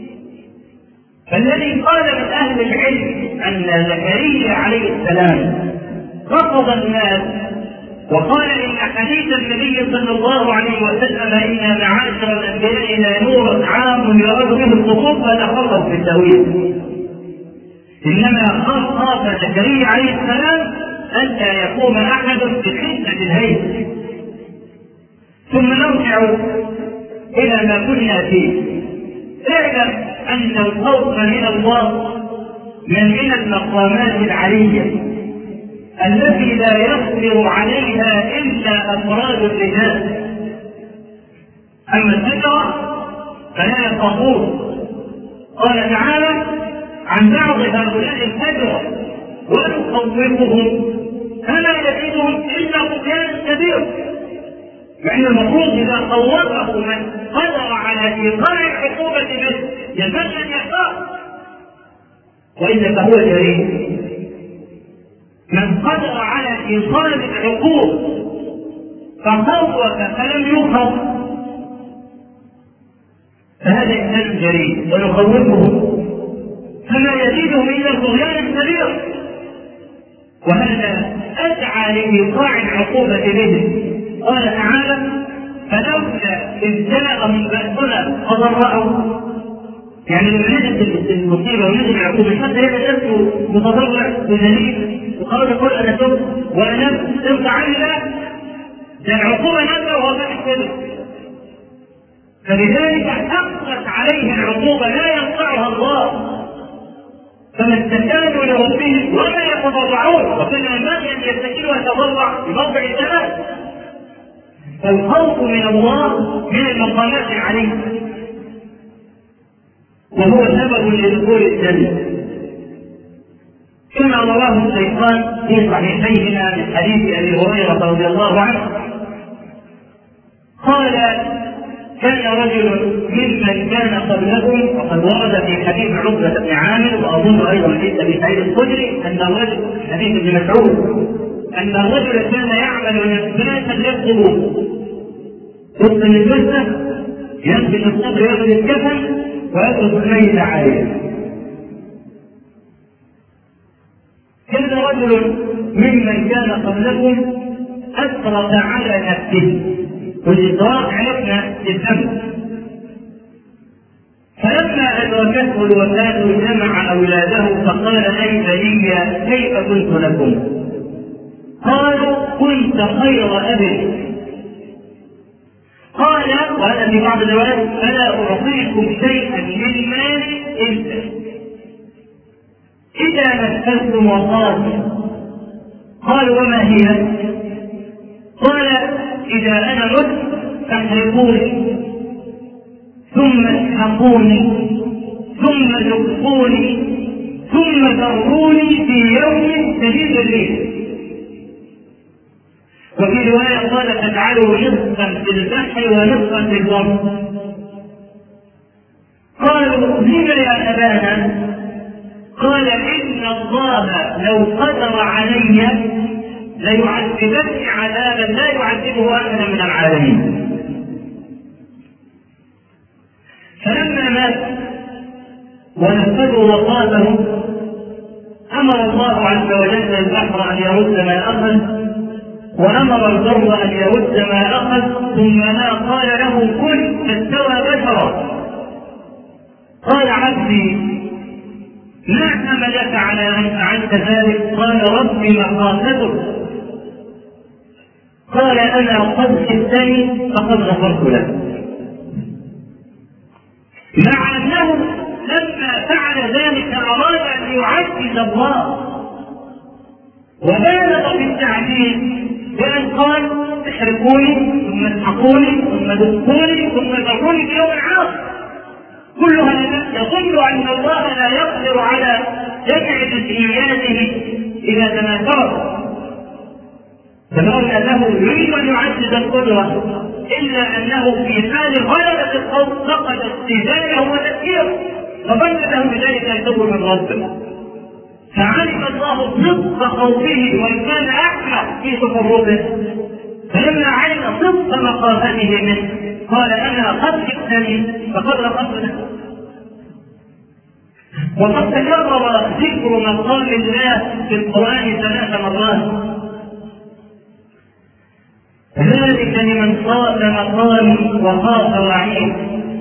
فالذي قال من أهل العلم أن زكريا عليه السلام رفض الناس وقال إن حديث النبي صلى الله عليه وسلم: إن معاشر الأنبياء لا نور عام يراد به الخصوص، فتخلص بالتأويل. إنما خاف زكريا عليه السلام ألا يقوم أحد بخدمة الهيثم. ثم نرجع إلى ما كنا فيه. اعلم أن الخوف من الله من من المقامات العلية التي لا يقدر عليها إلا أفراد الرجال. أما الشجرة فلا يخافون. قال تعالى عن بعض هؤلاء الفجرة: ونخوفهم فلا يزيدهم إلا طغيانا كبيرا. يعني المفروض إذا خوفه من قدر على ايقاع العقوبه به يزال ان يختار، والا فهو جريء. من قدر على ايصال العقوق فخوف فلم يخف فهذا انسان جريء ونخوفه فما يزيدهم الا طغيانا كبيرا، وهذا اسعى لايقاع العقوبه به. قال تعالى: فلولا اذ جاءهم باسنا تضرعوا، يعني لما نزلت المصيبه ونزل العقوبه مش حتى هي نفسه متضرع وذليل وقال يقول انا تبت وانا ترضى عني، لا ده العقوبه نزل وهو بيحسن، فلذلك حقت عليه العقوبه لا ينفعها الله، فما استكانوا لربهم ولا يتضرعون، وكان ينبغي ان يستكينوا ويتضرع بموضع الزمان. فالخوف من الله من المقامات العليه وهو سبب لدخول الجنه، كما رواه الشيخان في صحيحيهما من حديث ابي هريره رضي الله عنه قال: كان رجل ممن كان قبلكم، وقد ورد في حديث عقبة بن عامر واظن ايضا حديث ابي سعيد الخدري ان الرجل حديث ابن مسعود ان الرجل كان يعمل نسباسا للقبور، وسط النسبه يثبت الصبر ياخذ الكفن ويترك الميت عليه. كان رجل ممن كان قبلكم اسرف على نفسه، والإسراف عرفنا الذنب، فلما أدركته الوفاة جمع أولاده فقال: أي بني كيف كنت لكم؟ قالوا: كنت خير أب. قال، وهذا في بعض الروايات: فلا أعطيكم شيئا من مالي إلا إذا مثلتم وصاتم. قالوا: وما هي؟ قال: إذا أنا مت فاحرقوني ثم اسحقوني ثم ذبحوني ثم ذروني في يوم شديد الريح. وفي رواية قال: فاجعلوا نصفا في البحر ونصفا في البر. قالوا: لم يا أبانا؟ قال: إن الله لو قدر علي ليعذبني عذابا لا يعذبه احدا من العالمين. فلما مات ونفذوا وصاته امر الله عز وجل البحر ان يرد ما اخذ، وامر البر ان يرد ما اخذ، ثم ما قال له كن فاستوى بشرا. قال: عبدي ما حملك على ان فعلت ذلك؟ قال: ربي مخافتك. قال: أنا قد جئتني فقد غفرت لك. مع أنه لما فعل ذلك أراد أن يعزز الله وبالغ في التعذيب بأن قال: احرقوني ثم اسحقوني ثم ذبحوني ثم ذروني في يوم عاصف. كل هذا يظن أن الله لا يقدر على جمع جزئياته إذا تناثرت، فقال انه يريد ان يعزز القدره، الا انه في حال غلبه الخوف فقد استدلاله وتفكيره، فظن له بذلك ان تكون من ربه، فعلم الله صدق خوفه وان كان احمق في تقربه، فلما علم صدق مخافته منه قال: انا قد جئتني فقد غفرت لك. وقد تكرر ذكر مقام الله في القران ثلاث مرات: ذلك لمن خاف مقامي وخاف وعيد،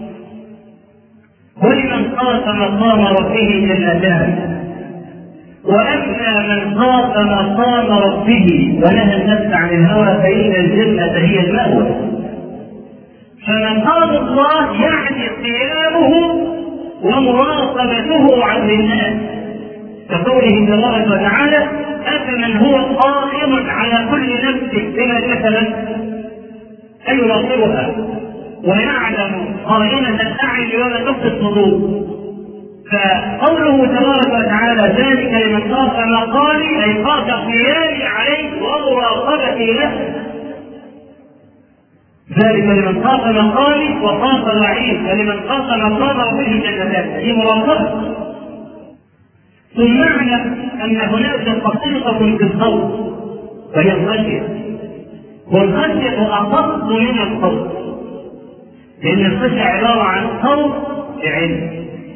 ولمن خاف مقام ربه جنتان، واما من خاف مقام ربه ونهى النفس عن الهوى فان الجنه هي المأوى. فمقام الله يعني قيامه ومراقبته عن الناس، كقوله تبارك وتعالى: أفمن هو قائم على كل نفس بما كسبت أن يراقبها ويعلم خائنة الأعين وما تخفي الصدور. فقوله تبارك وتعالى: ذلك لمن خاف مقامي، أي خاف قيامي عليه ومراقبتي له. ذلك لمن خاف مقامي وخاف وعيد، ولمن خاف مقامه به جنتان. هذه مراقبة. ثم معنى أن هناك خصيصة في الخوف وهي الخشية، والخشية أخص من الخوف، لأن الخشية عبارة عن خوف بعلم،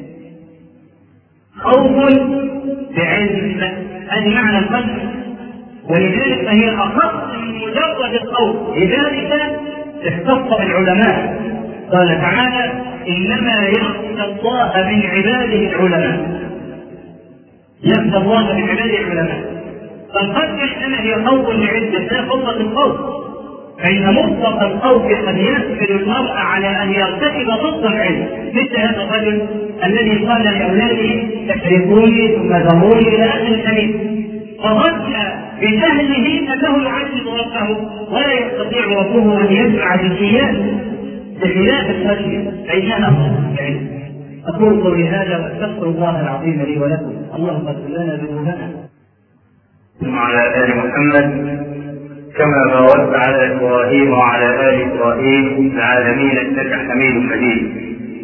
خوف بعلم، هذه معنى الخشية، ولذلك فهي أخص من مجرد الخوف. لذلك اختص العلماء، قال تعالى: إنما يخشى الله من عباده العلماء. يخشى الله من عباده العلماء. فالخشية إنما هي خوف لعلم، لا خوف الخوف، فإن مطلق الخوف قد يسفل المرء على أن يرتكب ضد العلم، مثل هذا الرجل الذي قال لأولاده: تحرقوني ثم ذروني إلى آخر الحديث، فظن بجهله أنه يعذب ربه ولا يستطيع ربه أن يدفع جزئيات، بخلاف الخشية فإنها أخص العلم. أقول قولي هذا وأستغفر الله العظيم لي ولكم. اللهم اغفر لنا ذنوبنا. وعلى آل محمد كما باركت على إبراهيم وعلى آل إبراهيم في العالمين إنك حميد مجيد.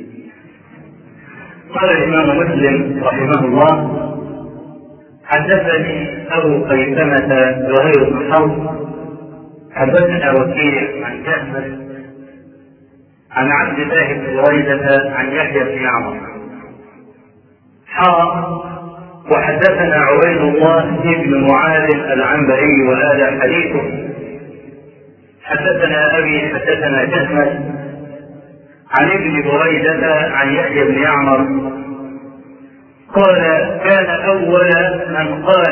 قال الإمام مسلم رحمه الله: حدثني أبو خيثمة زهير بن حرب حدثنا وكيع عن جابر عن عبد الله بن بريدة عن يحيى بن عمر حا وحدثنا عبيد الله بن معاذ العنبري وهذا حديثه. حدثنا أبي حدثنا جهمة عن ابن بريدة عن يحيى بن عمر قال: كان أول من قال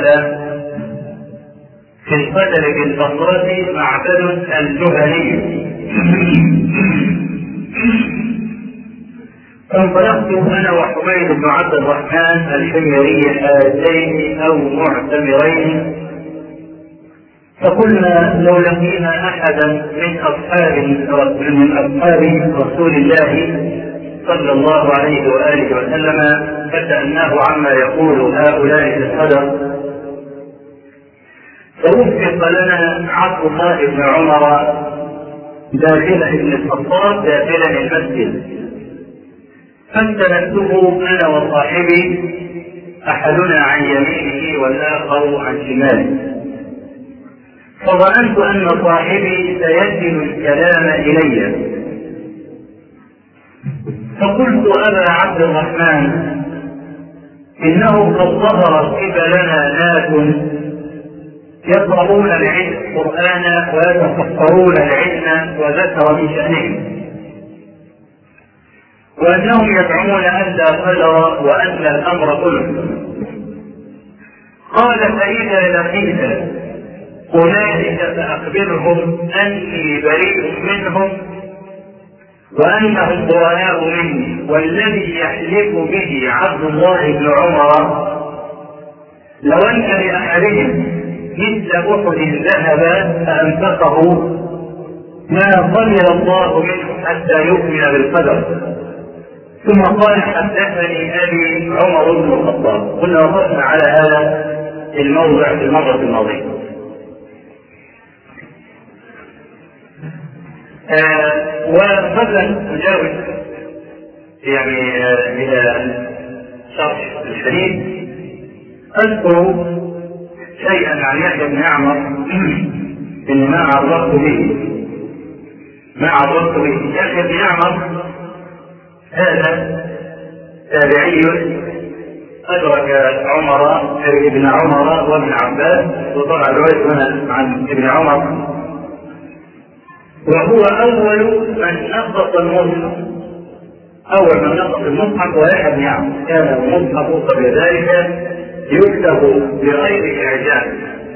في القدر بالبصرة معبد الجهني، فانطلقت انا وحميد بن عبد الرحمن الحميري حاجين او معتمرين، فقلنا: لو لقينا احدا من اصحاب من اصحاب رسول الله صلى الله عليه واله وسلم فسالناه عما يقول هؤلاء في القدر، فوفق لنا عبد الله بن عمر داخل ابن الخطاب داخلا المسجد، فاستندته انا وصاحبي احدنا عن يمينه والاخر عن شماله، فظننت ان صاحبي سيجل الكلام الي، فقلت: ابا عبد الرحمن، انه قد ظهر قبلنا ناس يقرؤون العلم القرآن ويتفكرون العلم وذكر من شأنهم، وأنهم يزعمون أن لا قدر وأن الأمر كله. قال: فإذا لقيت أولئك فأخبرهم أني بريء منهم وأنهم براء مني، والذي يحلف به عبد الله بن عمر لو أن لأحدهم مثل أحد ذهب فأنفقه ما قبل الله منه حتى يؤمن بالقدر. ثم قال: حدثني أبي عمر بن الخطاب. قلنا وقفنا على هذا الموضع في المرة الماضية. آه وقبل نجاوز يعني آه إلى شرح الحديث أذكر شيئا عن يحيى بن عمر إن ما عرفت به ما عرفت به يحيى بن عمر هذا تابعي أدرك عمر ابن عمر وابن عباس، وطلع الرواية هنا عن ابن عمر، وهو أول من نقص المصحف أول من نقص المصحف ويحيى بن عمر. كان المصحف قبل ذلك يكتب بغير إعجاز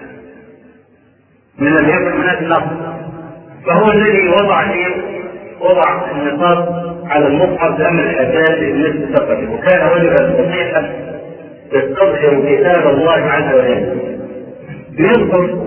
من لم يكن هناك نقص، فهو الذي وضع فيه وضع النقاط على المصحف لأمر الأساس بالنسبة ثقته، وكان رجلا صحيحا يستظهر كتاب الله عز وجل. يذكر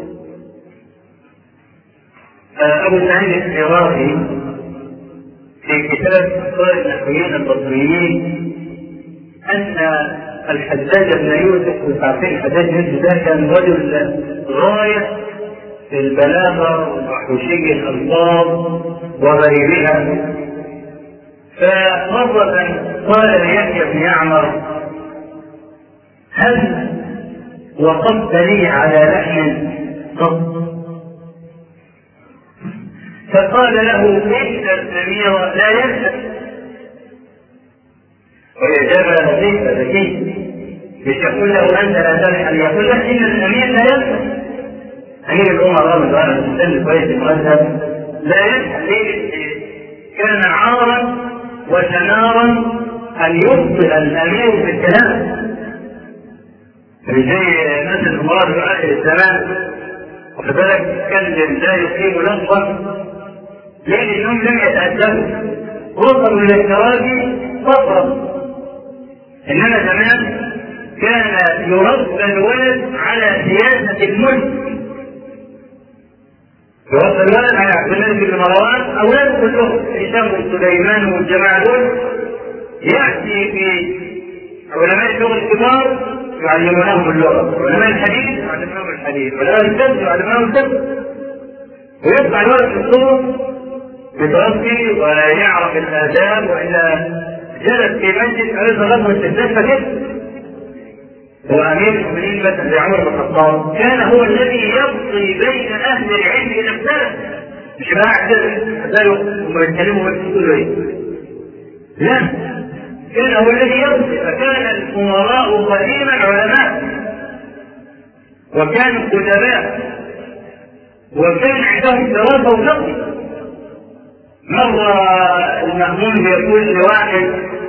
أبو سعيد العراقي في كتاب أخبار النحويين البصريين أن الحجاج بن يوسف، وتعرفين الحجاج بن يوسف ده كان رجل غاية في البلاغة وحشي الألفاظ وغيرها. فمرة قال ليحيى بن يعمر: هل وقفت لي على لحم قط؟ فقال له: إن الأمير لا يلحم. وإجابة لطيفة ذكية، مش يقول له أنت لا تلحم، يقول له إن الأمير لا يلحم. أمير الأمراء رضي الله عنه سن كويس المؤدب لا يلحم. كان عارا وشنارا أن يبطل الأمير بالكلام، زي ناس الأمراء في آخر الزمان وكذلك كان لا يقيم لفظا لأنهم لم يتأدبوا، وصلوا إلى التراجي فقرا. إنما زمان كان يربى الولد على سياسة الملك، يربى الولد على عبد الملك بن مروان، أولاده كلهم هشام بن سليمان والجماعة دول يأتي في علماء اللغة الكبار يعلمونهم اللغة، علماء الحديث يعلمونهم الحديث، علماء الفقه يعلمونهم الفقه، ويطلع الولد في الصور يتربي ويعرف الآداب، وإذا جلس في مسجد أريد غضب استثناء فكذا. هو أمير المؤمنين مثلا زي عمر بن الخطاب كان هو الذي يقضي بين أهل العلم إلى السلف، مش بقى اعتذروا هم يتكلموا ويقولوا إيه، لا، كان هو الذي يقضي. فكان الأمراء قديما علماء وكانوا كتباء وكان عندهم دراسة وفقه. مرة المأمون يقول لواحد: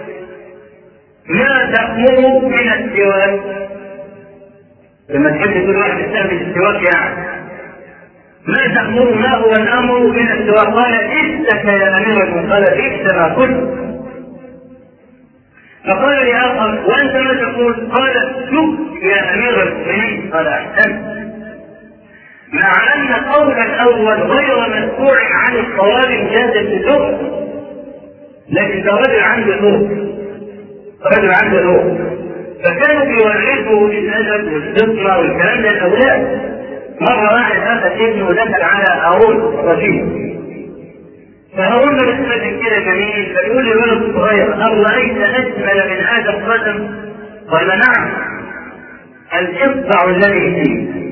ما تأمر من السواك؟ لما تحب تقول واحد يستعمل السواك يعني ما تأمر؟ ما هو الأمر من السواك؟ قال: إستك يا أمير المؤمنين. قال: إست ما كنت. فقال لآخر: وأنت ما تقول؟ قال: سك يا أمير المؤمنين. قال: أحسنت. مع أن القول الأول غير مسموع عن الصواب جادة اللغة، لكن ده رجل عنده لغة، رجل عنده لغة، فكانوا بيورثوا الأدب والفطنة والكلام ده الأولاد. مرة واحد أخذ ابنه ودخل على هارون الرشيد، فهارون بسمة كده جميل، فيقول للولد الصغير: هل رأيت أجمل من هذا القدم؟ قال: نعم، الإصبع الذي فيه.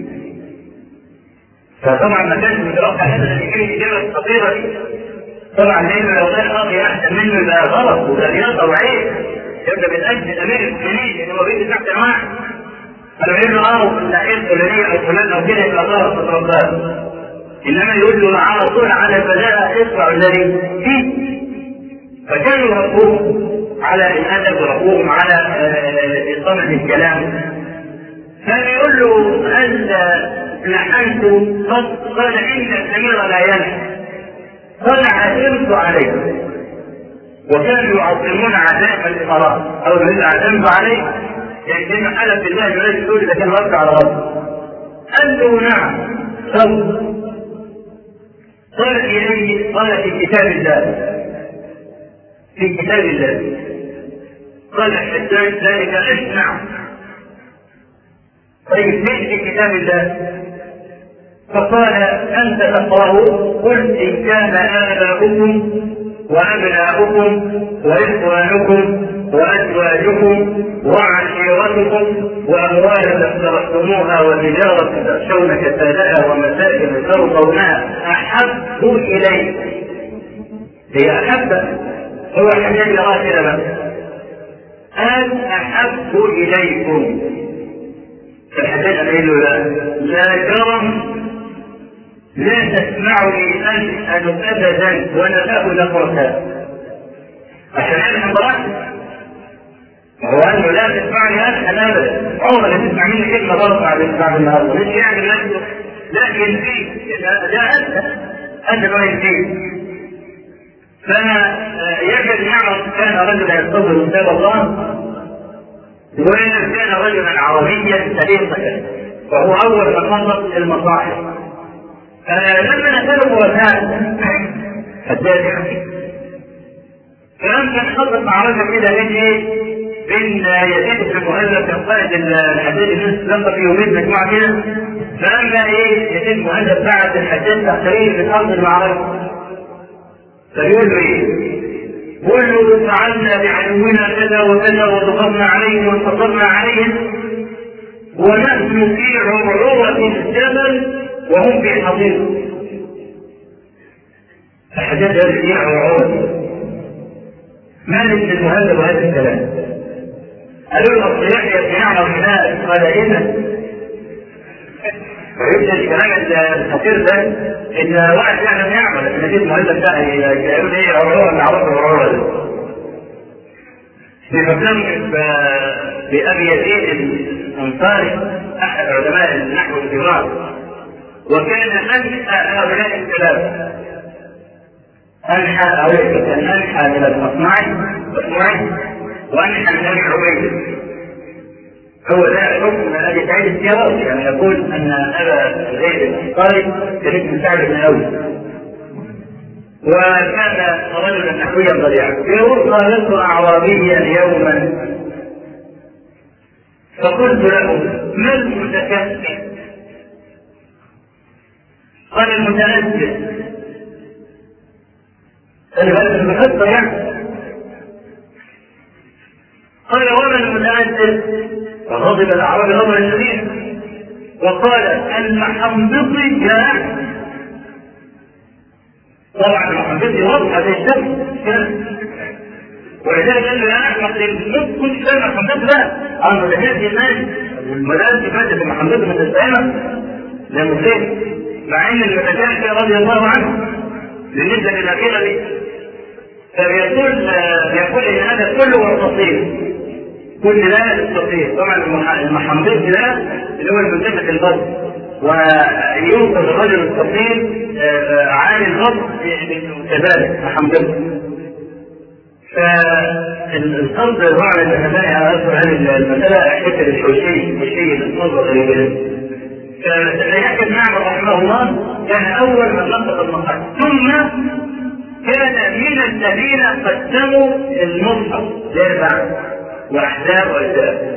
فطبعا ما كانش متوقع هذا اللي كان الإجابة الخطيرة دي. طبعا لأنه لو كان قاضي أحسن منه يبقى غلط وده رياضة وعيب، يبدأ من أجل أمير المؤمنين لأنه هو بيجي تحت الواحد. قالوا يقول له أه الناحية الفلانية أو فلان أو كده يبقى غلط وترباه، إنما يقول له على طول على البداءة اصبع الذي فيه. فكانوا يربوهم على الأدب وربوهم على إقامة الكلام. فيقول له: أنت لحنت قط؟ قال: إن الأمير لا يلحن. قال: عزمت عليه. وكانوا يعظمون عزائم الإمارات أو إذا عزمت عليه يعني زي ما حلف بالله الذي يقول إذا كان رد على رد. قال له: نعم. صوت. قال إليه: قال: في كتاب الله. في كتاب الله. قال الحجاج: ذلك أشنع. طيب ليش في كتاب الله؟ فقال: أنت تقرأ: قل إن كان آباؤكم وأبناؤكم وإخوانكم وأزواجكم وعشيرتكم وأموال اقترفتموها وتجارة تخشون كسادها ومساكن ترضونها أحب إليكم. هي أحب، هو الحجاج يرى كده بقى، قال: أحب إليكم. فالحجاج قال له: لا لا جرم، لا تسمعني أسأل أبدا ولا تأخذ فرصة. عشان أنا براحتي، هو قال له: لا تسمعني أسأل أبدا، عمرك لا تسمع مني كلمة غلط بعد بعد النهارده، مش يعني نفسه، لا ينفيك، لا أنت أنت ما ينفيك. فيجب نعرف كان رجلا ينتظر كتاب الله، وإن كان رجلا عربيا سليقا، وهو أول من خلص المصاحف. لما نسأله وفاة الدافع فلما نخلص مع رجل كده يجي بين يزيد بن مؤلف القائد الحديث الناس لقى في يومين مجموعة كده، فأما إيه يتم مهندس بعد الحجاج تقرير من أرض المعركة، فيقول له إيه؟ قل له فعلنا بعدونا كذا وكذا وضغطنا عليهم وانتصرنا عليهم ونحن في عروة الجبل وهم في حضيض. الحجاج قال في عروة ما نجد المهندس وهذا الكلام؟ قالوا له أصل يحيى بن يعمر هناك قال إذا فيبدأ الكلام الخطير ده إن واحد يعلم يعمل إن نجيب مهندس ده يقول إيه عروة نعرفه عروة ده. بمكان بأبي يزيد الأنصاري أحد علماء النحو الكبار، وكان أنحى هؤلاء الثلاثة، أنحى أو كان أنحى من المصنعي وأنحى من أبي عبيد. هو ده حكم الذي تعيد السيارات، يعني يقول أن أبا زيد الأنصاري كان اسمه سعد بن أوس، وكان رجلا نحويا ضليعا. يقول قالت أعرابيا يوما فقلت له ما المتكسب؟ قال المتأسف. قال هذا المتكسر يعني. قال وما المتأسف؟ فغضب الأعرابي غضبا شديدا وقال المحمصي جاء. طبعا المحمصي واضحة زي الشمس ولذلك قال له يا احمد النص كل شيء محمصي لا عن متكاسي الناس والمدارس فاتت المحمصي متسامة لا مسلم، مع ان المتكاسي رضي الله عنه بالنسبة للأخيرة دي فبيقول يقول ان هذا كله والتصير كل لا التصير. طبعا المحمصي ده اللي هو المنتفخ البطن، ويوصف الرجل التصير عالي البطن كذلك محمصي. فالقصد بعد الهدايا اذكر هذه المساله حته الحوشي الحوشي المنظر الى فيحكي ابن عمر رحمه الله كان اول من نطق المصحف، ثم كان من الذين قدموا المصحف لاربع واحزاب واجزاء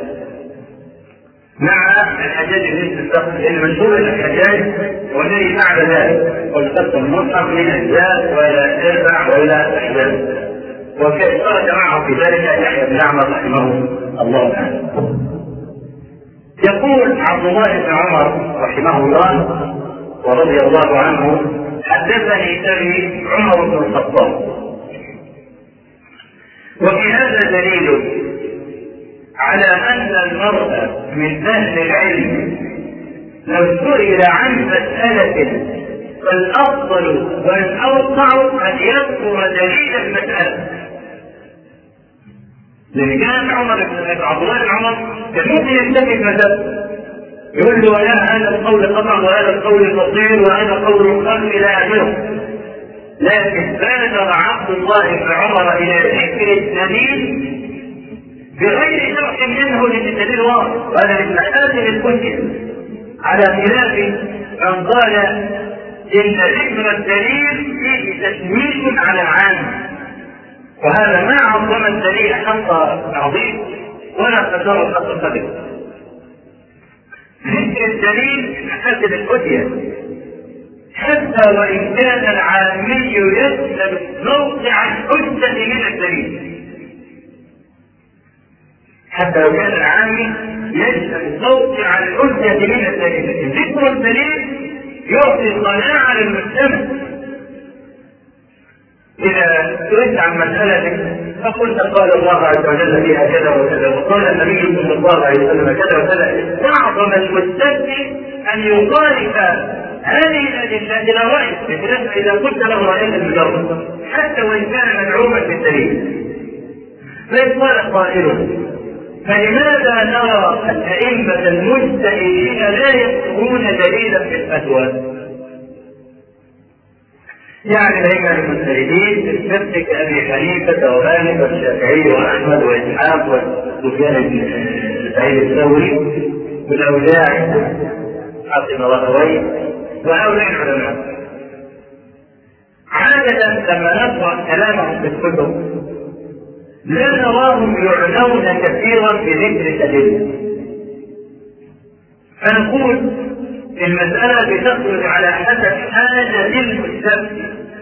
مع الحجاج بن الصقر، لان مشهور الحجاج والذي فعل ذلك وقدم المصحف من اجزاء والى اربع والى احزاب، وكان خرج معه في ذلك يحيى بن عمر رحمه الله تعالى. يقول عبد الله بن عمر رحمه الله ورضي الله عنه حدثني ابي عمر بن الخطاب، وفي هذا دليل على ان المرء من اهل العلم لو سئل عن مساله فالافضل والاوقع ان يذكر دليل المساله. لأن كان عمر بن عبد الله بن عمر كان ممكن يكتفي بمذهبه يقول له يا هذا القول قطع وهذا القول قصير وهذا قول مخالف إلى آخره، لكن بادر عبد الله بن عمر إلى ذكر الدليل بغير شرح منه للدليل واضح، وهذا من محاسن الحجة على خلاف من قال إن ذكر الدليل فيه تشميل على العام، وهذا ما عظم الدليل حق عظيم ولا قدره حق قدر. ذكر الدليل من محاسن الحجة حتى وإن كان العامي يسلب موقع الحجة من الدليل، حتى لو كان العامي يسلب موقع الحجة من الدليل. ذكر الدليل يعطي قناعة للمستمع. إذا سئلت عن مسألة فقلت قال الله عز وجل فيها كذا وكذا وقال النبي صلى الله عليه وسلم كذا وكذا، تعظم المستفتي أن يخالف هذه الأدلة إلى رأيه، بخلاف إذا قلت له رأيت المجرد حتى وإن كان مدعوما بالدليل. فإن قال قائل فلماذا نرى الأئمة المجتهدين لا يذكرون دليلا في الفتوى؟ يعني الأئمة المجتهدين السبت كأبي حنيفة ومالك والشافعي وأحمد وإسحاق وسفيان بن سعيد الثوري والأوزاعي حاتم راهويه وهؤلاء العلماء، عادة لما نقرأ كلامهم في الكتب لا نراهم يعنون كثيرا بذكر الأدلة، فنقول المسألة بتخرج على حسب حاجة المستفتي،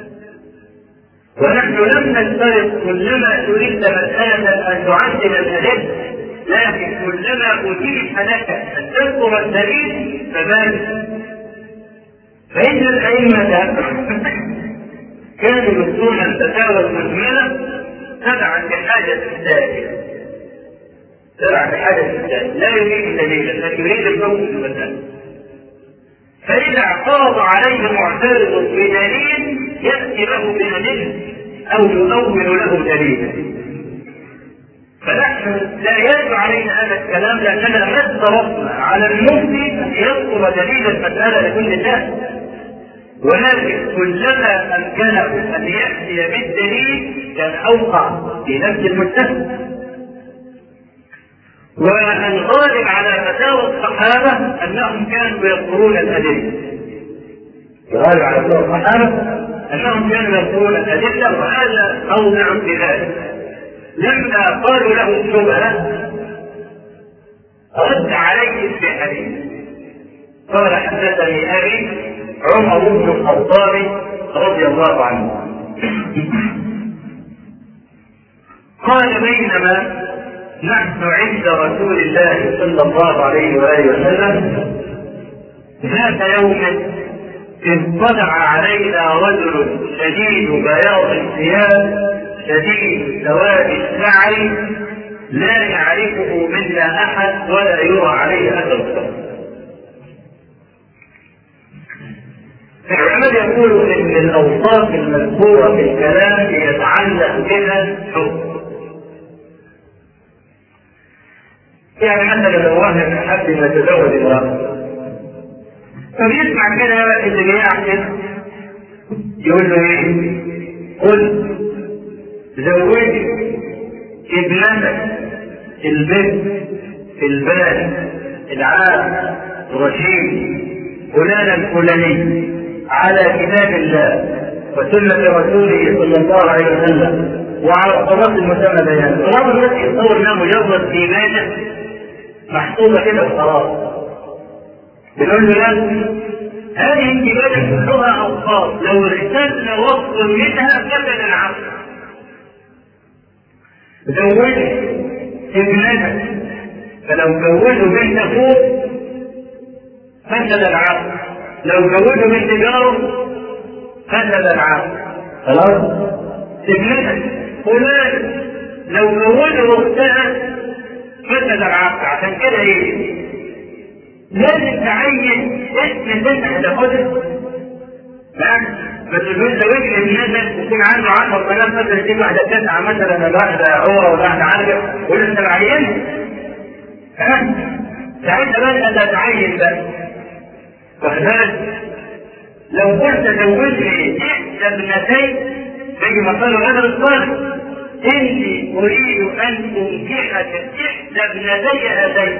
ونحن لم نشترط كلما تريد مسألة أن تعدل الأدلة، لكن كلما أتيح لك أن تذكر الدليل فذلك. فإن الأئمة كانوا يكتبون الفتاوى المجملة تبعا لحاجة السائل، تبعا لحاجة السائل، لا يريد دليلا لكن يريد الحكم في المسألة. فإذا اعترض عليه معترض بدليل يأتي له بدليل أو يؤول له دليلا. فنحن لا يجب علينا هذا الكلام لأننا ما افترضنا على المفتي أن يذكر دليل المسألة لكل شيء، ولكن كلما أمكنه أن يأتي بالدليل كان أوقع في نفس المجتهد. والغالب على فتاوى الصحابة أنهم كانوا يذكرون الأدلة، الغالب على فتاوى الصحابة أنهم كانوا يذكرون الأدلة، وهذا موضع في ذلك. لما قالوا له شبهة رد عليه بحديث قال حدثني أبي عمر بن الخطاب رضي الله عنه قال بينما نحن عند رسول الله صلى الله عليه وآله وسلم ذات يوم اطلع علينا رجل شديد بياض الثياب شديد سواد الشعر لا يعرفه منا أحد ولا يرى عليه أثر الصبر. العلماء يقولون ان الاوصاف المذكوره في الكلام يتعلق بها حكم. يعني مثلا لو واحد حد ما يتزوج امراه فبيسمع كده اللي بيعمل يقول له ايه؟ قل زوجي ابنتك البنت البلد العام الرشيد فلان الفلاني على كتاب الله وسنة رسوله صلى الله عليه وسلم وعلى الصراط المسمى بيانه. الأمر الذي يتصور انها مجرد إيمانة محطوطة كده وخلاص. بنقول له لازم هذه الإيمانة كلها أوصاف لو اختل وصف منها فسد العقل. زوجت ابنتك فلو زوجوا بنت أخوه فسد العقل، لو زوجوا من تجاره فسد العقل. خلاص؟ ابنتك فلان لو زوجوا اختها فسد العقل. عشان كده ايه؟ لازم تعين اسم بنت هتاخدها. لا ما تقولوش زوجني ابنتك ويكون عنده عشر بنات مثلا تيجي واحده تسعه مثلا واحده عوره وواحده عرجه ويقول انت معينها. ها؟ ساعتها بقى انت تعين بقى. وكذلك لو قلت زوجني احدى ابنتين زي ما قالوا هذا الصالح اني اريد ان انكحك احدى ابنتي هذين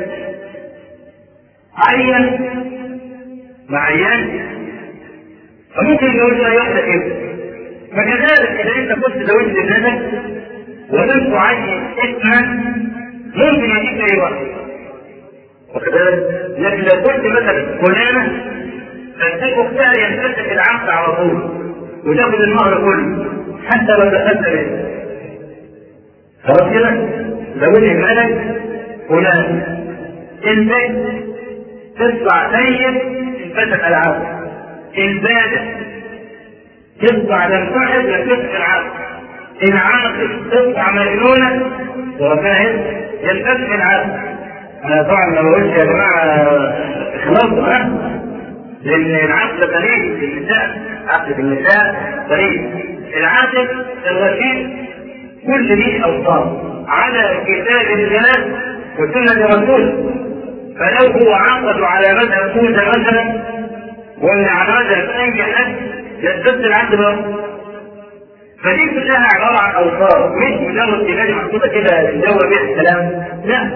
عين معين فممكن يزوجها اي واحده كده. فكذلك اذا انت كنت زوجت ابنتك ولم تعين اسما ممكن يجيك اي واحد. وكذلك لكن لو قلت مثلا فلانه فالسيف اختها يمتلك العقد على طول وتاخذ المهر كله حتى لو دخلت به. خلاص كده زوجي مالك فلان انت تطلع سيد انفتح العقد، البادئ تطلع لم تعد ينفتح العقد، العاقل تطلع مجنونه وفاهم ينفتح العقد. انا طبعا ما بقولش يا جماعه اخلاص ها، لان العقل قريب في النساء، عقل في النساء قريب. العاقل الرشيد كل دي اوصاف على كتاب الله وسنه رسوله. فلو هو عقد على مذهب موسى مثلا ولا على مذهب اي حد يثبت العقد بقى. فدي كلها عباره عن اوصاف مش مجرد كلمه محطوطه كده تجاوب بها الكلام، لا.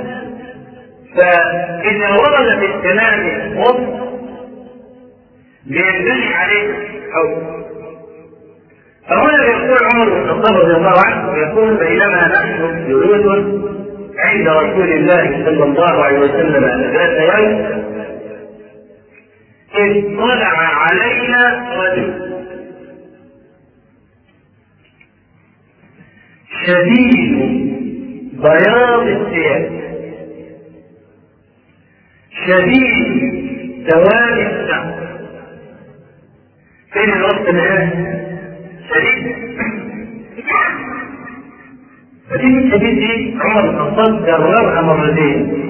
فاذا ورد في الكلام وصف بينبني عليه حكم. فهنا يقول عمر بن الخطاب رضي الله عنه يقول بينما نحن جلوس عند رسول الله صلى الله عليه وسلم ذات يوم إذ طلع علينا رجل شديد بياض الثياب شديد سواد الشعر. فين الوقت الآن؟ شديد شديد شديد دي عمر بن الخطاب جربها مرتين،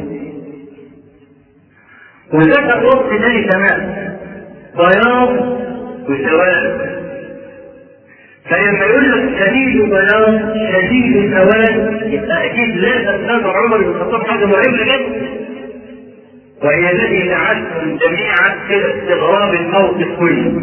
وذكر وقت ثاني كمان بياض وسواد. فلما يقول لك شديد بياض شديد سواد يبقى اكيد لا تستطيع عمر بن الخطاب حاجه مهمه جدا، وهي التي دعتهم جميعا الى استغراب الموقف كله.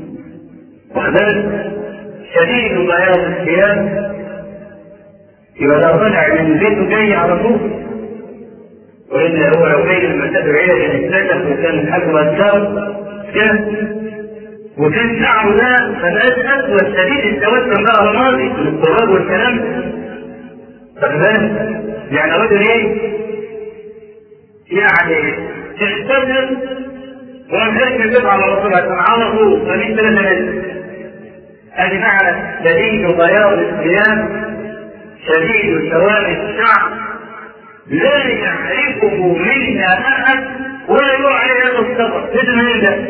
وذلك شديد بياض الثياب يبقى لو طلع من بيته جاي على طول، وإلا هو لو جاي لما تدعو إلى الإسلام وكان الحجم والشر كان وكان شعره ده فبقاش أسود شديد السواد كان بقى رمادي التراب والكلام فاهم؟ يعني رجل إيه؟ يعني تحتفل وانهرك من بيت على رسول الله على طول فمين ثلاثة متر. هذه معنى شديد بياض الثياب شديد سواد الشعر لا يعرفه منا احد ولا يقع عليه هذا السفر. مثل هذا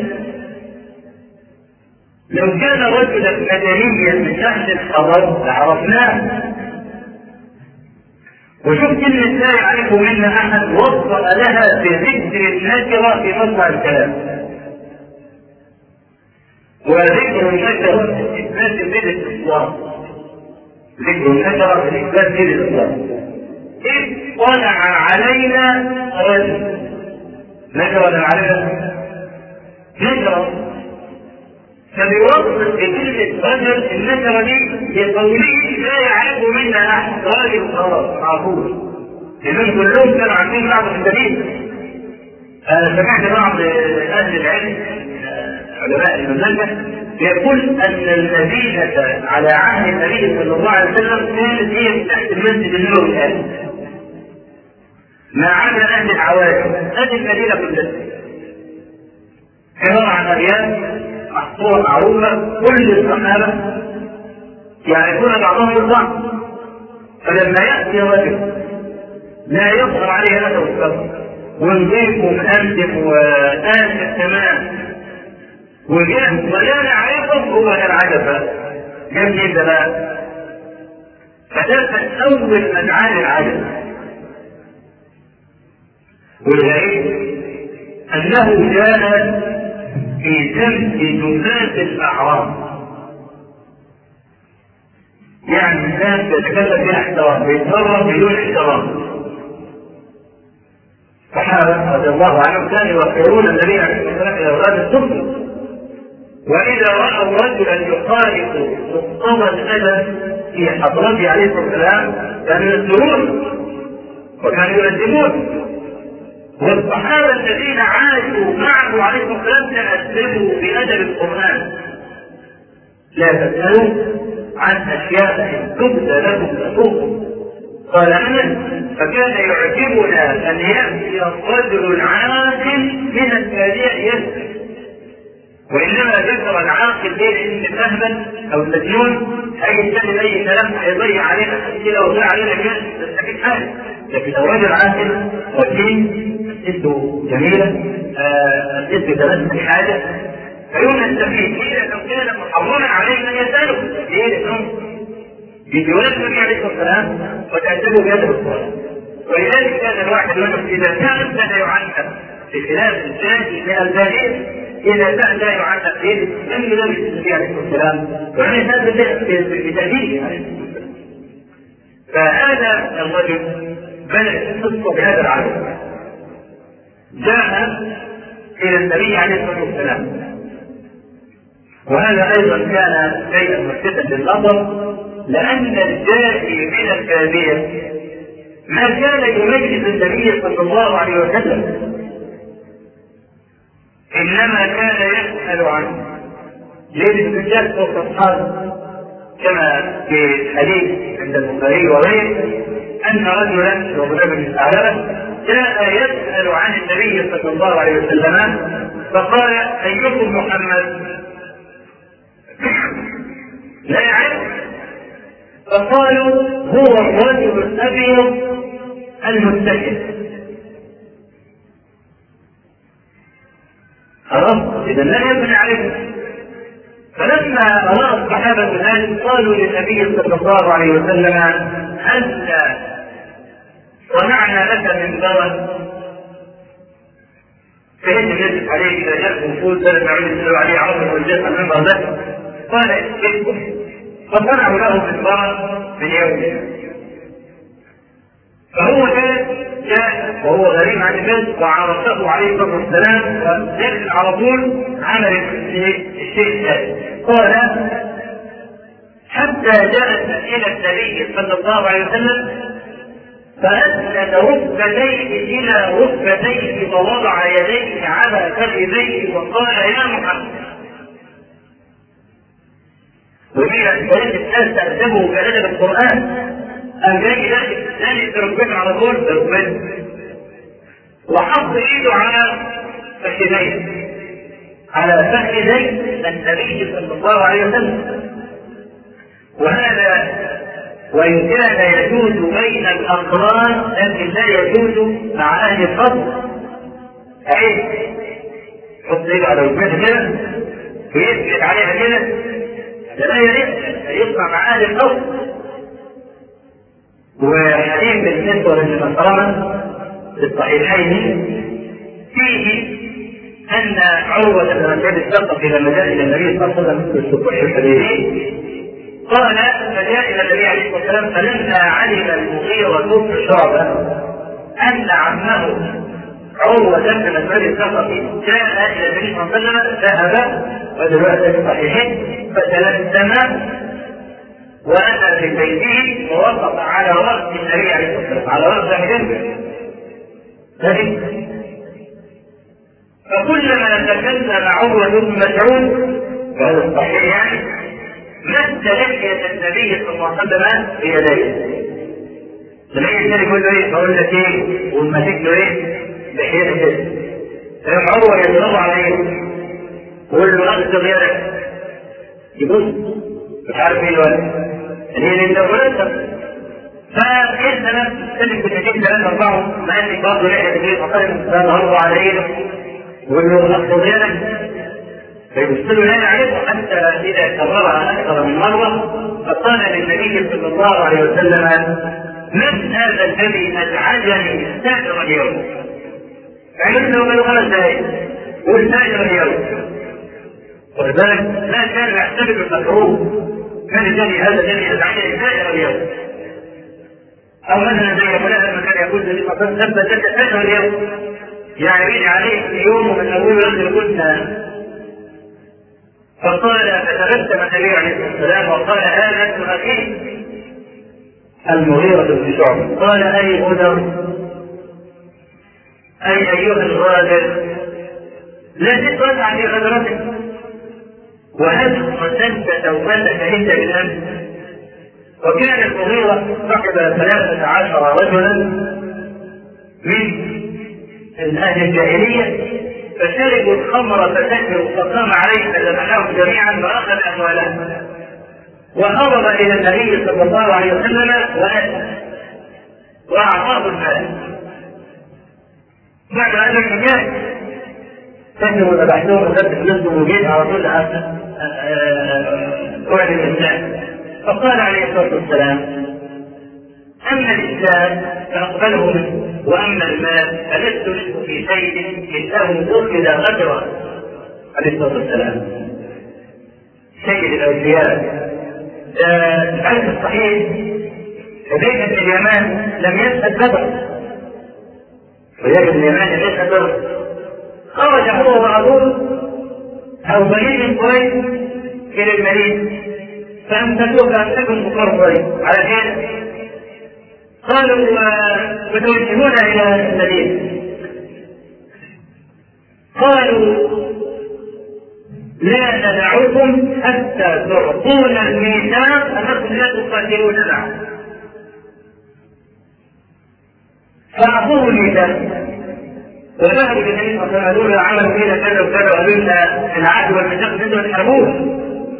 لو كان رجلا مدنيا من اهل الحضر لعرفناه. وشوف كلمه لا يعرفه منا احد وصل لها بذكر النكره في مطلع الكلام، وذكر النكره في اثبات دين الاسلام. ذكر النكره في اثبات دين الاسلام. إذ طلع علينا رجل نكره ولا علينا؟ نكره. فبيوصف بكلمه رجل النكره دي بقوله لا يعرف منا احد، راجل خلاص معقول. لأنهم كلهم كانوا عارفين بعض في الدليل. أنا سمعت بعض أهل العلم علماء المملكة يقول أن المدينة على عهد النبي صلى الله عليه وسلم كانت هي تحت المسجد النبوي الآن، ما عدا أهل العوالم. هذه المدينة كلها عبارة عن أبيات محصورة معروفة، كل الصحابة يعرفون بعضهم البعض. فلما يأتي رجل لا يظهر عليه هذا السبب ونضيف ومأنتف وآسف تمام وجهه ولا نعرفه هو العجب جميل ده بقى. فده أول أفعال العجب. والغريب أنه جاء في شمس جملات الأعراب، يعني الناس تتكلم بلا احترام بيتصرف بدون احترام. الصحابة رضي الله عنهم كانوا يوقرون النبي عليه الصلاة والسلام إلى أولاد السفر، وإذا رأوا رجلا يخالف مقتضى الأدب في حضرته عليه الصلاة والسلام كانوا ينزلون وكانوا يلزمون. والصحابة الذين عاشوا معه عليه الصلاة والسلام تأدبوا بأدب القرآن. لا تسألوا عن أشياء تبدى لكم تسوق. قال أنس فكان يعجبنا أن يأتي الرجل العاقل من التابع يسأل، وإنما ذكر العاقل ليه لأن الأهبل أو المجنون أي يتكلم أي كلام هيضيع علينا أسئلة أو ضيع علينا كلام تستفيد حاجة. لكن لو رجل عاقل وكيل أسئلته جميلة أسئلته تمثل حاجة فيوم نستفيد. إذا لو كان محرما عليه من يسأله ليه لأنهم بجواب النبي عليه الصلاة والسلام وتأدبوا بأدب الصلاة. ولذلك كان الواحد منهم إذا كان لا يعنف بخلاف الجاهل من الباهين إذا كان لا يعنف به لم يلبس النبي عليه الصلاة والسلام وعليه هذا بتأديبه عليه الصلاة والسلام. فهذا الرجل بدأ القصة بهذا العدد، جاء إلى النبي عليه الصلاة والسلام، وهذا أيضا كان شيئا ملفتا للنظر، لأن الجائي من الكاذبية ما كان يميز النبي صلى الله عليه وسلم، إنما كان يسأل عنه. ليه الرجال فوق الصحابة كما في الحديث عند البخاري وغيره أن رجلا وابن بن ثعلبة جاء يسأل عن النبي صلى الله عليه وسلم فقال أيكم محمد؟ لا يعرف. فقالوا هو الرجل الأبيض المتكئ. خلاص إذا لا يمكن يعرفه. فلما رأى الصحابة ذلك قالوا للنبي صلى الله عليه وسلم هل صنعنا لك من درس؟ فإن يجب عليه إذا جاء وفود ثلاث عمل يسألوا عليه عرض والجسد المنبر له قال اسكتوا فصنعوا له من درس من يوم. فهو جاء وهو غريب عن الناس وعرفه عليه الصلاة والسلام ودخل على طول عمل الشيء الثاني. قال حتى جاءت إلى النبي صلى الله عليه وسلم فأسند ركبتيه إلى ركبتيه ووضع يديه على فخذيه وقال يا محمد. وهي الثلاث الناس تأدبه كأدب القرآن أن جاي ذلك في ركبته على طول بركبته وحط إيده على فخذيه على فخذي النبي صلى الله عليه وسلم. وهذا وإن كان يجوز بين الأقران لكن لا يجوز مع أهل الفضل. أي حط إيده على ركبته كده ويثبت عليها كده لا يريد يطلع مع أهل الفضل. وحديث بالنسبة للمحرمة في الصحيحين فيه أن عروة بن مسعود الثقفي لما جاء إلى النبي صلى الله عليه وسلم في الصبح الحديثي قال فجاء إلى النبي عليه الصلاة والسلام فلما علم المغيرة بن شعبة أن عمه عروة بن مسعود الثقفي جاء إلى النبي صلى الله عليه وسلم ذهب ودلوقتي في الصحيحين فتلثم وأتى في بيته ووقف على رأس النبي عليه الصلاة والسلام على رأس جنبه. فكلما تكلم عروة بن مسعود هذا الصحيح يعني مد لحية النبي صلى الله عليه وسلم بيديه. لما يجي يقول له ايه؟ اقول لك ايه؟ ومسك له ايه؟ لحيته كده. فيوم عروة يضرب عليه ويقول له اغسل يدك. يبص مش عارف ايه الولد. هي اللي ولدت. فكيف انا سلم بالنتيجة ثلاثة أربعة ما انك برضه لحية كده فقال ضربوا عليه ويقول له اغسل يدك. فيبص له لا يعرفه حتى اذا كررها اكثر من مرة فقال للنبي صلى الله عليه وسلم من هذا الذي ازعجني سائر اليوم؟ عرفنا وقالوا خمس دقائق قول سائر اليوم. ولذلك لا كان يعتبر المكروه كان الذي هذا الذي ازعجني سائر اليوم. او مثلا زي فلان لما كان يقول لي فقد ثبت لك سائر اليوم يعني بيجي عليه يوم من اول يوم قلنا. فقال فتبسم النبي عليه الصلاه والسلام وقال هذا ابن اخيه المغيرة بن شعبة. قال اي غدر اي ايها الغادر لا تسأل عن غدرتك وهل قتلت توبتك عند الامس. وكان المغيرة صاحب ثلاثة عشر رجلا من اهل الجاهلية فشربوا الخمر فسكروا فقام عليه فذبحناهم جميعا واخذ اموالهم وهرب الى النبي صلى الله عليه وسلم واتى واعطاه المال. بعد هذا الحكايه سكروا وذبحناهم وخدت فلوسهم وجيت على طول اعلن الاسلام. فقال عليه الصلاه والسلام اما الاسلام فاقبله منه واما المال فلست منه في شيء انه اخذ غدرا. عليه الصلاه والسلام سيد الاولياء. الحديث الصحيح حذيفه بن اليمان لم يشهد بدر. حذيفه بن اليمان لم يشهد بدر. خرج هو وابوه او بني من قريش الى المدينه فامسكوه فامسكهم كفار قريش على كده قالوا وتوجهون الى المدينه. قالوا لا ندعوكم حتى تعطونا الميثاق انكم لا تقاتلون معه. فاعطوه الميثاق وذهبوا للنبي صلى الله عليه وسلم عملوا فينا كذا وكذا وقالوا لنا العهد والميثاق انتم تحاربوه.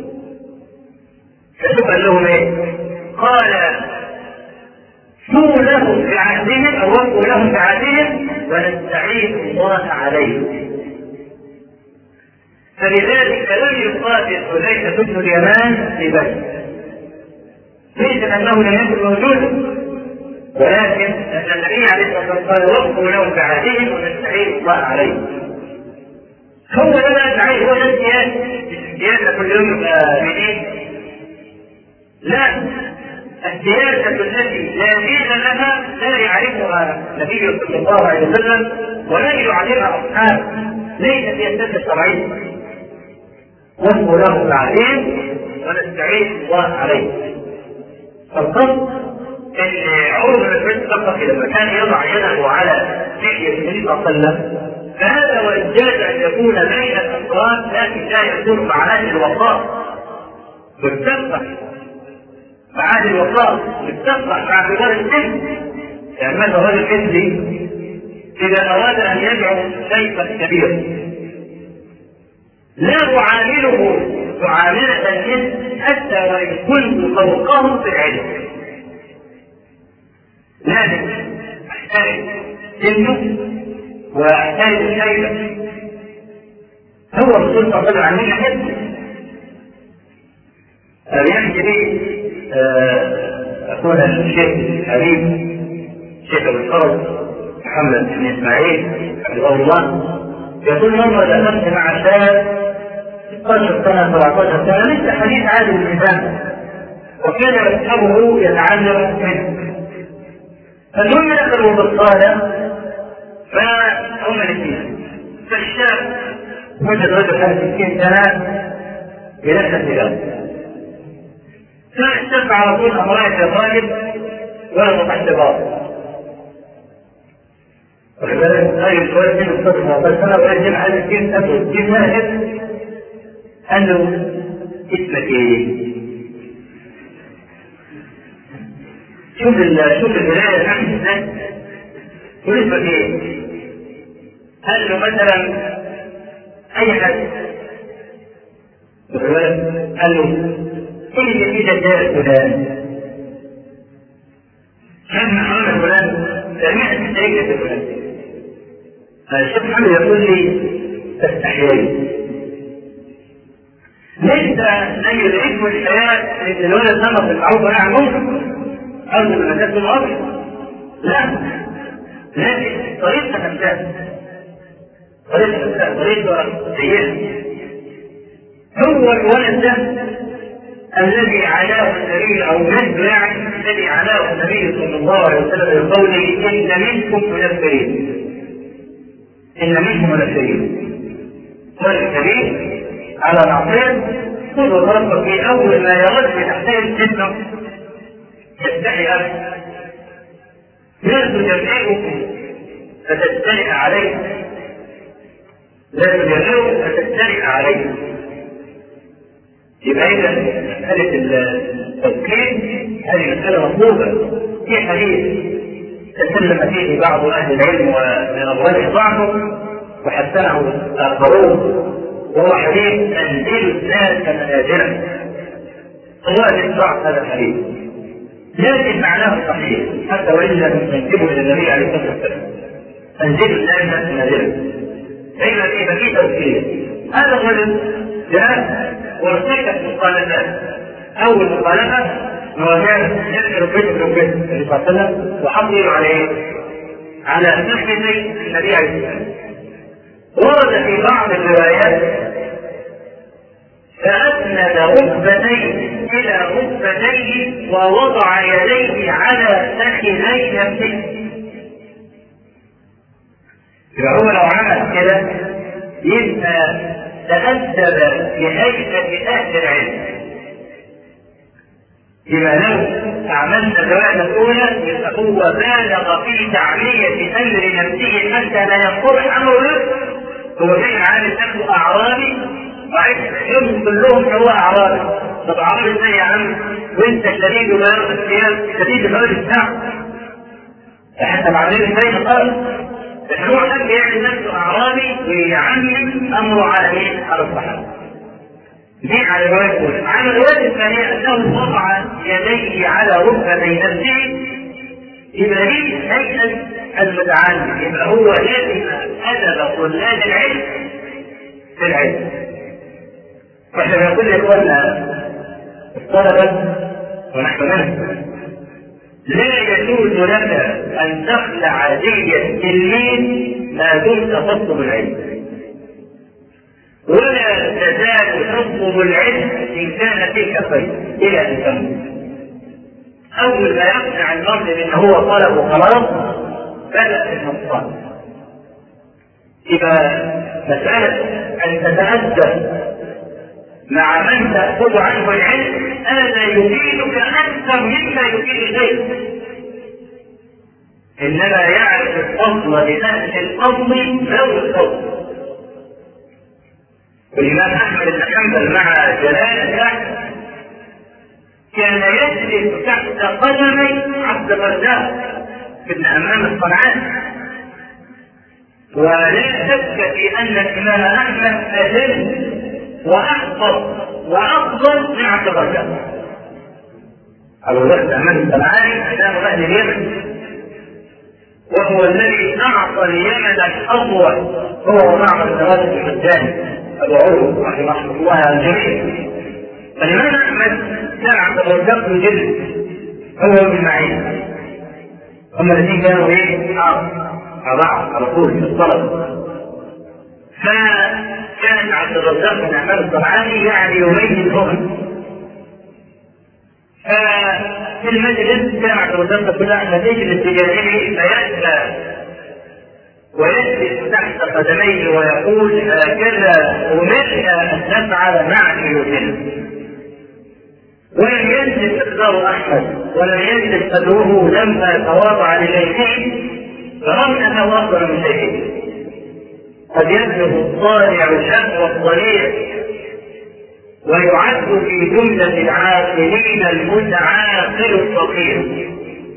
فشوف قال لهم ايه؟ قال سووا لهم بعهدهم او وفوا لهم بعهدهم ونستعين الله عليهم. فلذلك لم يقاتل حذيفة بن اليمان في بدر، ليس انه لم يكن موجودا، ولكن ان النبي عليه الصلاه والسلام قال وفوا لهم بعهدهم ونستعين الله عليهم. هو لا بعيد، هو ده السياسه، السياسه كل يوم يبقى جديد. لا، السياسه التي لا دين لها لا يعرفها النبي صلى الله عليه وسلم ولا يعلمها اصحابه، ليست هي السياسه الشرعيه. وفوا لهم بعهدهم ونستعين الله عليهم. فالقصد ان عمر بن الخطاب فقط لما كان يضع يده على لحيه النبي صلى الله عليه وسلم، فهذا وان جاز ان يكون بين الافراد لكن لا يكون مع اهل الوقار. بالتفق مع اهل الوقار، بالتفق مع كبار السن. يعني مثلا هذا الحزبي اذا اراد ان يدعو شيخا كبيرا لا اعامله معامله الحزب حتى وان كنت فوقهم في العلم، لازم احترم سنه واحترم الشيبه. هو الرسول صلى الله عليه وسلم حزب يحكي لي اخونا الشيخ الحبيب الشيخ ابو الفرج محمد بن اسماعيل حفظه الله، يقول مره دخلت مع شاب ستة عشر سنه سبعة عشر سنه لسه حديث عادي بالميزان، وكان يصحبه يتعلم منه. فالمهم دخلوا بالصالة فهم الاثنين، فالشاب وجد رجل حوالي ستين سنة يلحق الأرض، فالشاب على طول أمرأة الراجل وهو تحت بعض. وكذلك راجل شوية من الصدمة بس أنا ورجل على ستين سنة ستين سنة قال له اسمك ايه؟ شوف شوف الولاية النحن ازاي؟ يقول اسمك ايه؟ قال له مثلا اي حد. قال له ايه اللي في دجال فلان؟ كان محمد فلان سمعت الشيخ فلان. الشيخ محمد يقول لي تستحيي ليس لا يدركه الحياة لأن الولد نمط المعروف ونهى عن المنكر أو من مكان الأرض، لا، لكن طريقة نفسها طريقة نفسها طريقة سيئة. هو الولد ده الذي علاه النبي أو مثل يعني الذي علاه النبي صلى الله عليه وسلم بقوله إن منكم منفرين، إن منكم منفرين. والكريم على العقيد كل الرب في أول ما يرد بتحتاج جدا يستحي أبدا، لا تجرئه فتسترئ عليه، لا تجرئه فتسترئ عليه. يبقى إذا مسألة التوكيد هذه مسألة مطلوبة. في حديث تكلم فيه بعض أهل العلم ومن أبواب ضعفه وحسنه آخرون، وهو حديث أنزل الناس منازلا. هو ضعف هذا الحديث لكن معناه صحيح حتى وإن لم ينسبه إلى النبي عليه الصلاة والسلام. أنزل الناس منازلا دائما في بكيء توكيد. هذا الرجل جاء وارتكب مخالفات. أول مخالفة هو كان يذكر بيت الربيت النبي صلى الله عليه وسلم وحضر عليه على نحية النبي عليه الصلاة والسلام. ورد في بعض الروايات فأسند ركبتيه إلى ركبتيه ووضع يديه على فخذي نفسه. فهو لو عمل كده يبقى تأدب بهيئة أهل العلم. يبقى لو عملنا الرواية الأولى يبقى هو بالغ في تعمية أمر نفسه حتى لا ينقض أمره. هو جاي عامل نفسه أعرابي وعايز يوم كلهم هو أعرابي. طب أعرابي ازاي يا عم وأنت شديد بياض الثياب شديد بياض الشعر حتى معلم ازاي خالص. لكن هو حب يعني نفسه اعرابي ويعمم امره على ايه؟ على الصحابه. دي على الروايه الاولى. على الروايه الثانيه انه وضع يديه على ركبتي نفسه، يبقى دي هيئه المتعلم، يبقى هو لازم ادب طلاب العلم في العلم. واحنا بنقول لاخواننا الطلبه ونحن منهم لا يجوز لك ان تخلع دية التلميذ ما دمت تطلب العلم، ولا تزال تطلب العلم ان كان فيك خير الى ان تموت. اول ما يقنع المرء ان هو طلب وخلاص بدا النقصان. يبقى مساله ان تتادب مع من تاخذ عنه العلم هذا يفيدك اكثر مما يفيد غيرك. انما يعرف الفضل لاهل الفضل ذوي الفضل. والامام احمد بن حنبل مع جلاله كان يجلس تحت قدمي عبد الرزاق بن همام الصنعاني، ولا شك في ان الامام احمد اجل واحفظ وافضل من عبد الرزاق. ابو الرزاق بن همام الصنعاني كان اهل اليمن، وهو الذي اعطى اليمن الحظوه هو ومعبد الرازق الحداني ابو عروه رحمه الله على الجميع. فالامام احمد كان عبد الرزاق بن جلد هو بن معين، هم الذين كانوا ايه؟ مع بعض على طول في الطلب. فكان عبد الرزاق بن همام الصنعاني يعني يميز هنا. ففي المجلس كان عبد الرزاق بن احمد يجلس بجانبه فيأتى ويجلس تحت قدميه ويقول هكذا امرنا ان نفعل مع بيوتنا. ولم يجلس اقدار احمد ولم يجلس قدره لما تواضع لشيخه فرغم انه افضل من شيخه. قد يبلغ الصانع الشهوة الضريع ويعد في جملة العاقلين المتعاقل الفقير.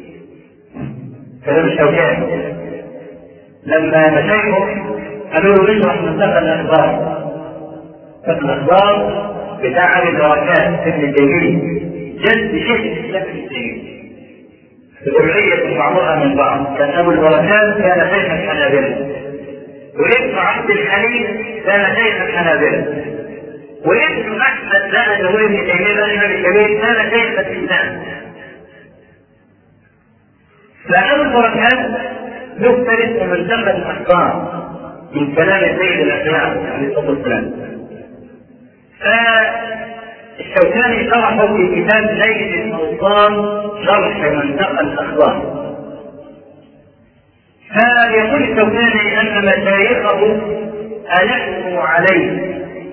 كلام الشوكاني لما مشايخه قالوا له نشرح منتقى الاخبار، الاخبار بتاع ابي البركات ابن تيميه جد شيخ الاسلام ابن تيميه، ذرية بعضها من بعض. كان ابو البركات كان شيخ الحنابلة، وابن عبد الحليم كان شيخ الحنابلة، وابن احمد لا هو ابن تيميه الامام الكبير كان شيخ الاسلام. فابو البركات يختلف منتقى الاخبار من كلام سيد الاخلاق عليه الصلاه والسلام. فالشوكاني شرحه في كتاب ليل الأوطان شرح منتقى الأخبار. فيقول الشوكاني أن مشايخه ألحوا عليه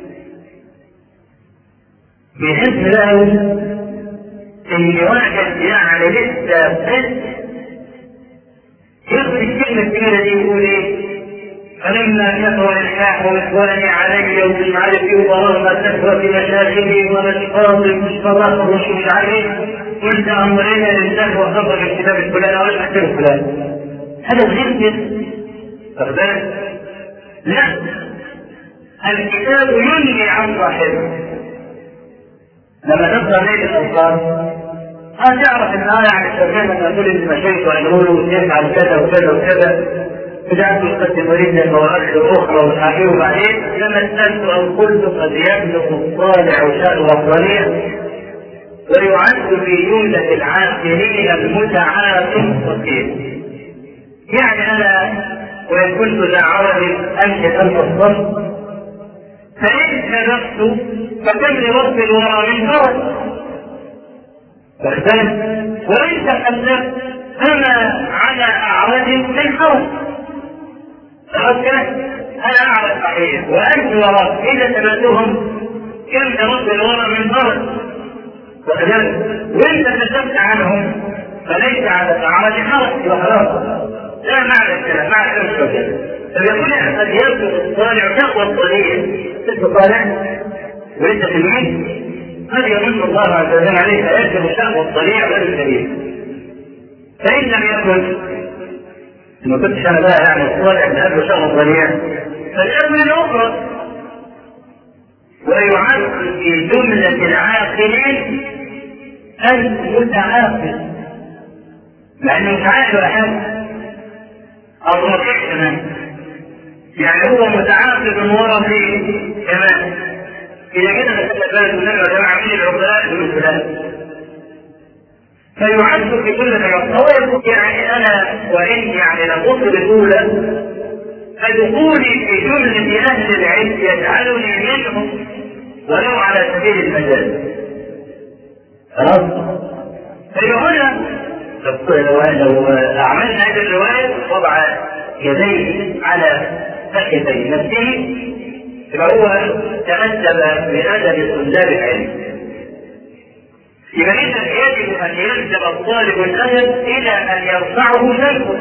بحيث له إن واحد يعني لسه بس ياخذ الكلمة الكبيرة دي يقول إيه؟ فلما كثر الإلحاح وإخواني علي ومش عارف ايه وبرغم كثرة مشاغلي ونشاطي مش فضاق ومش مش عارف قلت أمرنا لله وخبر الكتاب الفلاني ولا أحسن الفلاني. هذا غير كده. فقدرت؟ لا، الكتاب ينهي عن صاحبه. لما تقرأ ليل الأوقات هتعرف ان انا يعني الشيخين لما يقول ان مشايخ ويقولوا له يفعل كذا وكذا وكذا بدأت يقدم لنا المواقف الأخرى والحقيقة. وبعدين لما سألت أو قلت قد يبلغ الصالح شأوى الضريع ويعد في جملة العاقلين المتعاقل الفقير. يعني أنا وإن كنت ذا عرب أمشي خلف الصف فإن كذبت فكم لرب الورى من فرد واختلف، وإن تكلمت فما على أعراض من حرج. أنا أعرف صحيح وأنت وراء إذا تبعتهم كم لرب الورى من فرد وكذلك، وإن تكلمت عنهم فليس على أعراض حرج وخلاص. لا معنى الكلام معنى الكلام. فبيقول قد يبلغ الصالح شهوة الضريع الصالح وليس في الميت قد يمن الله عز وجل عليه فيبلغ شهوة الضريع غير الكبير. فإن لم يكن ما كنتش انا بقى يعني الصالح من قبل شهر الضريان، فالامر الاخرى. ويعد في جملة العاقلين المتعاقل، لأنه مش عاقل ولا حاجة، الرقيق كمان، يعني هو متعاقل من ورا فيه كمان. إذا كده نسأل بالك من يا جماعة مين العقلاء دول الثلاثة؟ فيعد في جملة العقلاء، يعني أنا وإن يعني لأصل الأولى فدخولي في جملة أهل العلم يجعلني منهم ولو على سبيل المجال. خلاص؟ فيقول لو لو أعملنا هذه الرواية وضع يديه على فخذي نفسه فهو تأدب بأدب طلاب العلم. إذا يجب أن يلزم الطالب الأدب إلى أن يرفعه شيخه،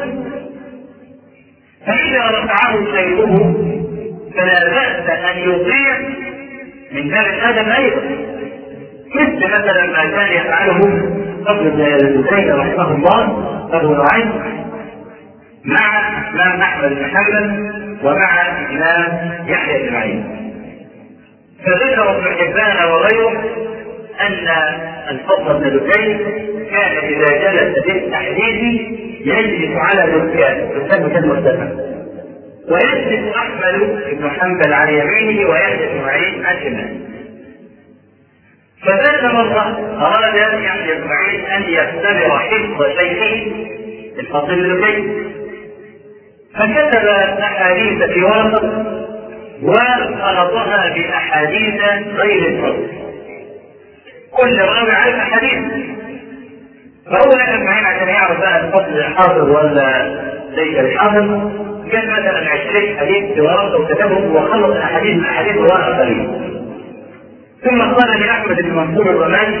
فإذا رفعه شيخه فلا بأس أن يطيع من باب الأدب أيضا، مثل مثلا ما كان يفعله ابن زيد رحمه الله أبو نعيم مع الإمام أحمد بن حنبل ومع الإمام يحيى بن معين. فذكر ابن حبان وغيره أن الفضل بن دكين كان إذا جلس للتحديث يجلس على دكان دكان كان مرتفع، ويجلس أحمد بن حنبل عن يمينه ويحيى بن معين عن شماله. فذات مرة أراد يحيى بن معين أن يختبر حفظ شيخه الفضل بن دكين، فكتب أحاديث في ورقة وخلطها بأحاديث غير الفضل، كل راوي عارف أحاديث، فهو يحيى بن معين عشان يعرف بقى الفضل حافظ ولا ليس الحافظ كان مثلا عشرين حديث في ورقة وكتبهم وخلط الأحاديث من أحاديث ورقة قليل. ثم قال لأحمد بن منصور الرماني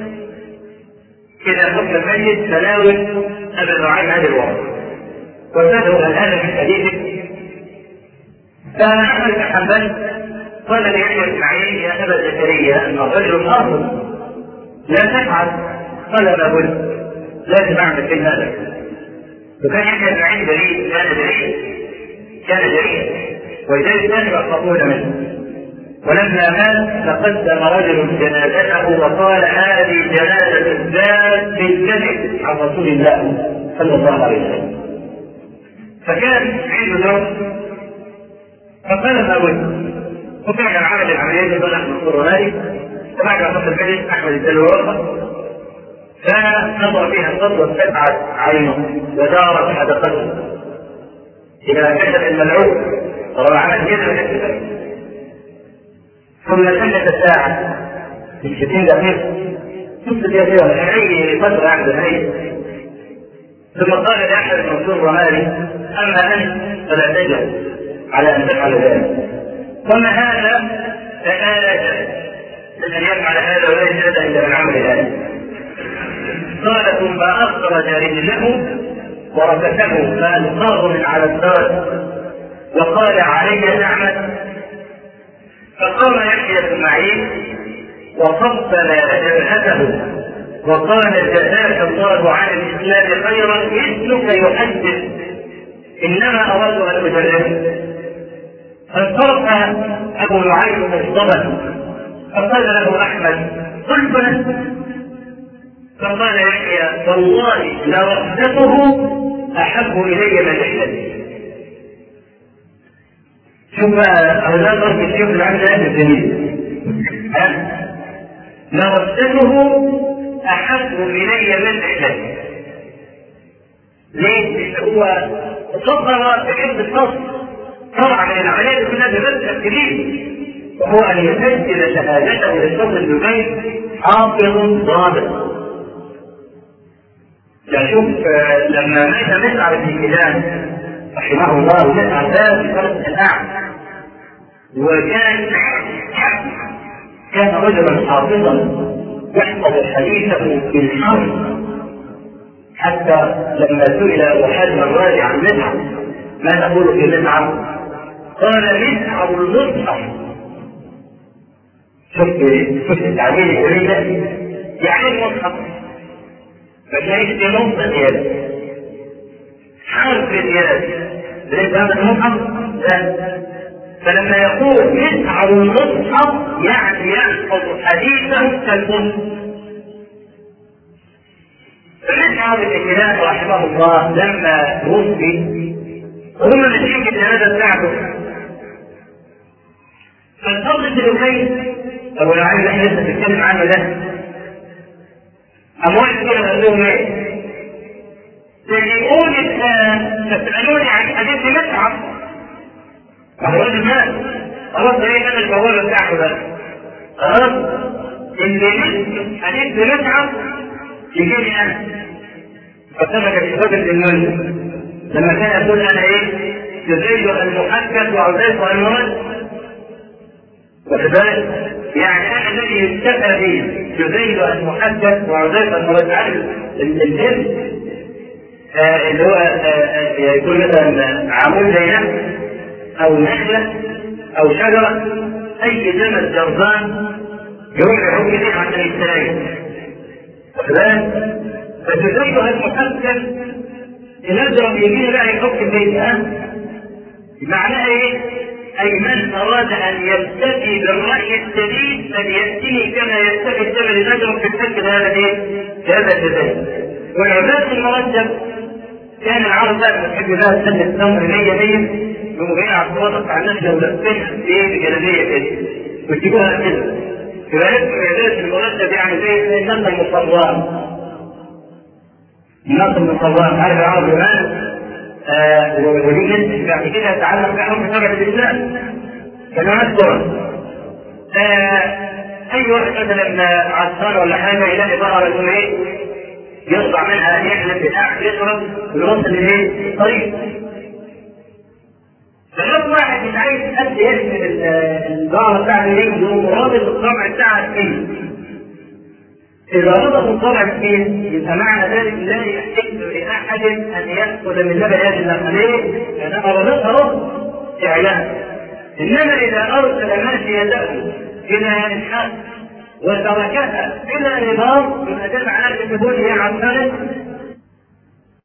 إذا خرج المجلس تناول أبا نعيم هذه الورقة وزاده الآن من حديثه. فأحمد بن حنبل قال ليحيى بن معين يا أبا زكريا أن الرجل أرض لا تفعل، قال ما قلت لازم أعمل في هذا. وكان يحيى بن معين بريء، كان بريء كان بريء ولذلك كان يخافون منه. ولما مات تقدم رجل جنازته وقال هذه جنازة الذات بالكذب عن رسول الله صلى الله عليه وسلم. فكان عنده درس فقال ما قلت، وكان عمل العمليات قال احمد منصور مالك وبعد ما فصل المجلس احمد اداله ورقه فنظر فيها الصدر واستبعد عينه ودارت حدقته الى كشف الملعوب وهو عمل كذا من ثم سكت الساعه في ستين دقيقه نص دقيقه ولا اي فتره عند العين، ثم قال لاحد منصور مالك اما انت فلا تجد على ان تفعل ذلك، وما هذا فآلة لن يفعل هذا ولا يجد إلا من عمل هذا. قال ثم أخرج رجله وركته فألقاه من على الدار وقال علي نعمة. فقام يحيى بن معين وقبل جبهته وقال جزاك الله عن الإسلام خيرا مثلك يحدث إنما أردت أن أجربه. فانصرف أبو نعيم مغضبا فقال له أحمد قلت لك، فقال يحيى والله لرفضته أحب إلي من رحلتي. شوف أولاد رب الشيخ العبد أهل الجميل لرفضته أحب إلي من رحلتي. ليه؟ هو صدر بحب الصدر طبعا من العمليات كلها بمبدا كبير وهو ان يسجل شهادته للفضل الدبي حافظ ضابط. يعني شوف لما مات مسعر بن كلاب رحمه الله مسعر ده في فرق الاعلى وكان كان رجلا حافظا يحفظ حديثه بالحرف، حتى لما سئل احد الراجع عن مسعر ما تقول في مسعر قال مسعر المصحف. شفت شفت التعبير الجميل ده يعني المصحف فشايف دي نقطة زيادة عارف بزيادة ليس هذا المصحف لا. فلما يقول يسعر المصحف يعني يحفظ حديثه كالمصحف. فمسعر بن كلاب رحمه الله لما توفي هم ماشيين في الجنازة بتاعته، فالفضل بن كيس أبو العين اللي احنا لسه بنتكلم عنه ده أموال كده قال لهم ايه؟ تجيئون تسألوني عن حديث مسعر الرجل مات خلاص ايه انا الجوال بتاعه ده خلاص اللي نسي حديث مسعر يجيني انا. فسبك الشباب المنزل لما كان يقول انا ايه جزيل المحدث وعزيز المرد وكذلك يعني انا الذي يستفى به جزيل المحدث وعزيز المرد عن الجن اللي هو يكون مثلا عمود زي نخل او نخله او شجره اي جمل جرذان يروح يحط فيه عشان يستريح. فجزيلها المحدث ينزل يجيني بقى يحط البيت ها معناه ايه؟ اي من اراد ان يستفي بالراي السديد فلياتني كما يستفي الجبل النجم في الفك هذا ايه؟ هذا الجزيل. والعباد المرتب كان العرب بقى بتحب بقى سنة التمر مية مية يقوموا جايين على الصوت بتاع النخله ولفينها بايه بجلابيه كده وتجيبوها كده يبقى اسم العباد المرتب يعني زي النخله المصران. النخله المصران عارف العرب زمان ودي ناس بعد كده تعلم عنهم في شرع الاسلام كانوا نذكر اي واحد مثلا عطشان ولا حاجه يلاقي بقره يقول ايه يطلع منها يحلب بتاع يشرب ويوصل للايه الطريق. فلو واحد مش عايز حد يحمل البقره بتاعته ليه يقوم رابط الطبع بتاعها فيه. إذا ربط الطبع فيه يبقى معنى ذلك لا يحتاج لأحد أن يأخذ من لبن هذه النخلين لأنها ربطها إعلان. إنما إذا أرسل ماشيته إلى الحق وتركها إلى نظام يبقى ده معناه إن هي عطلت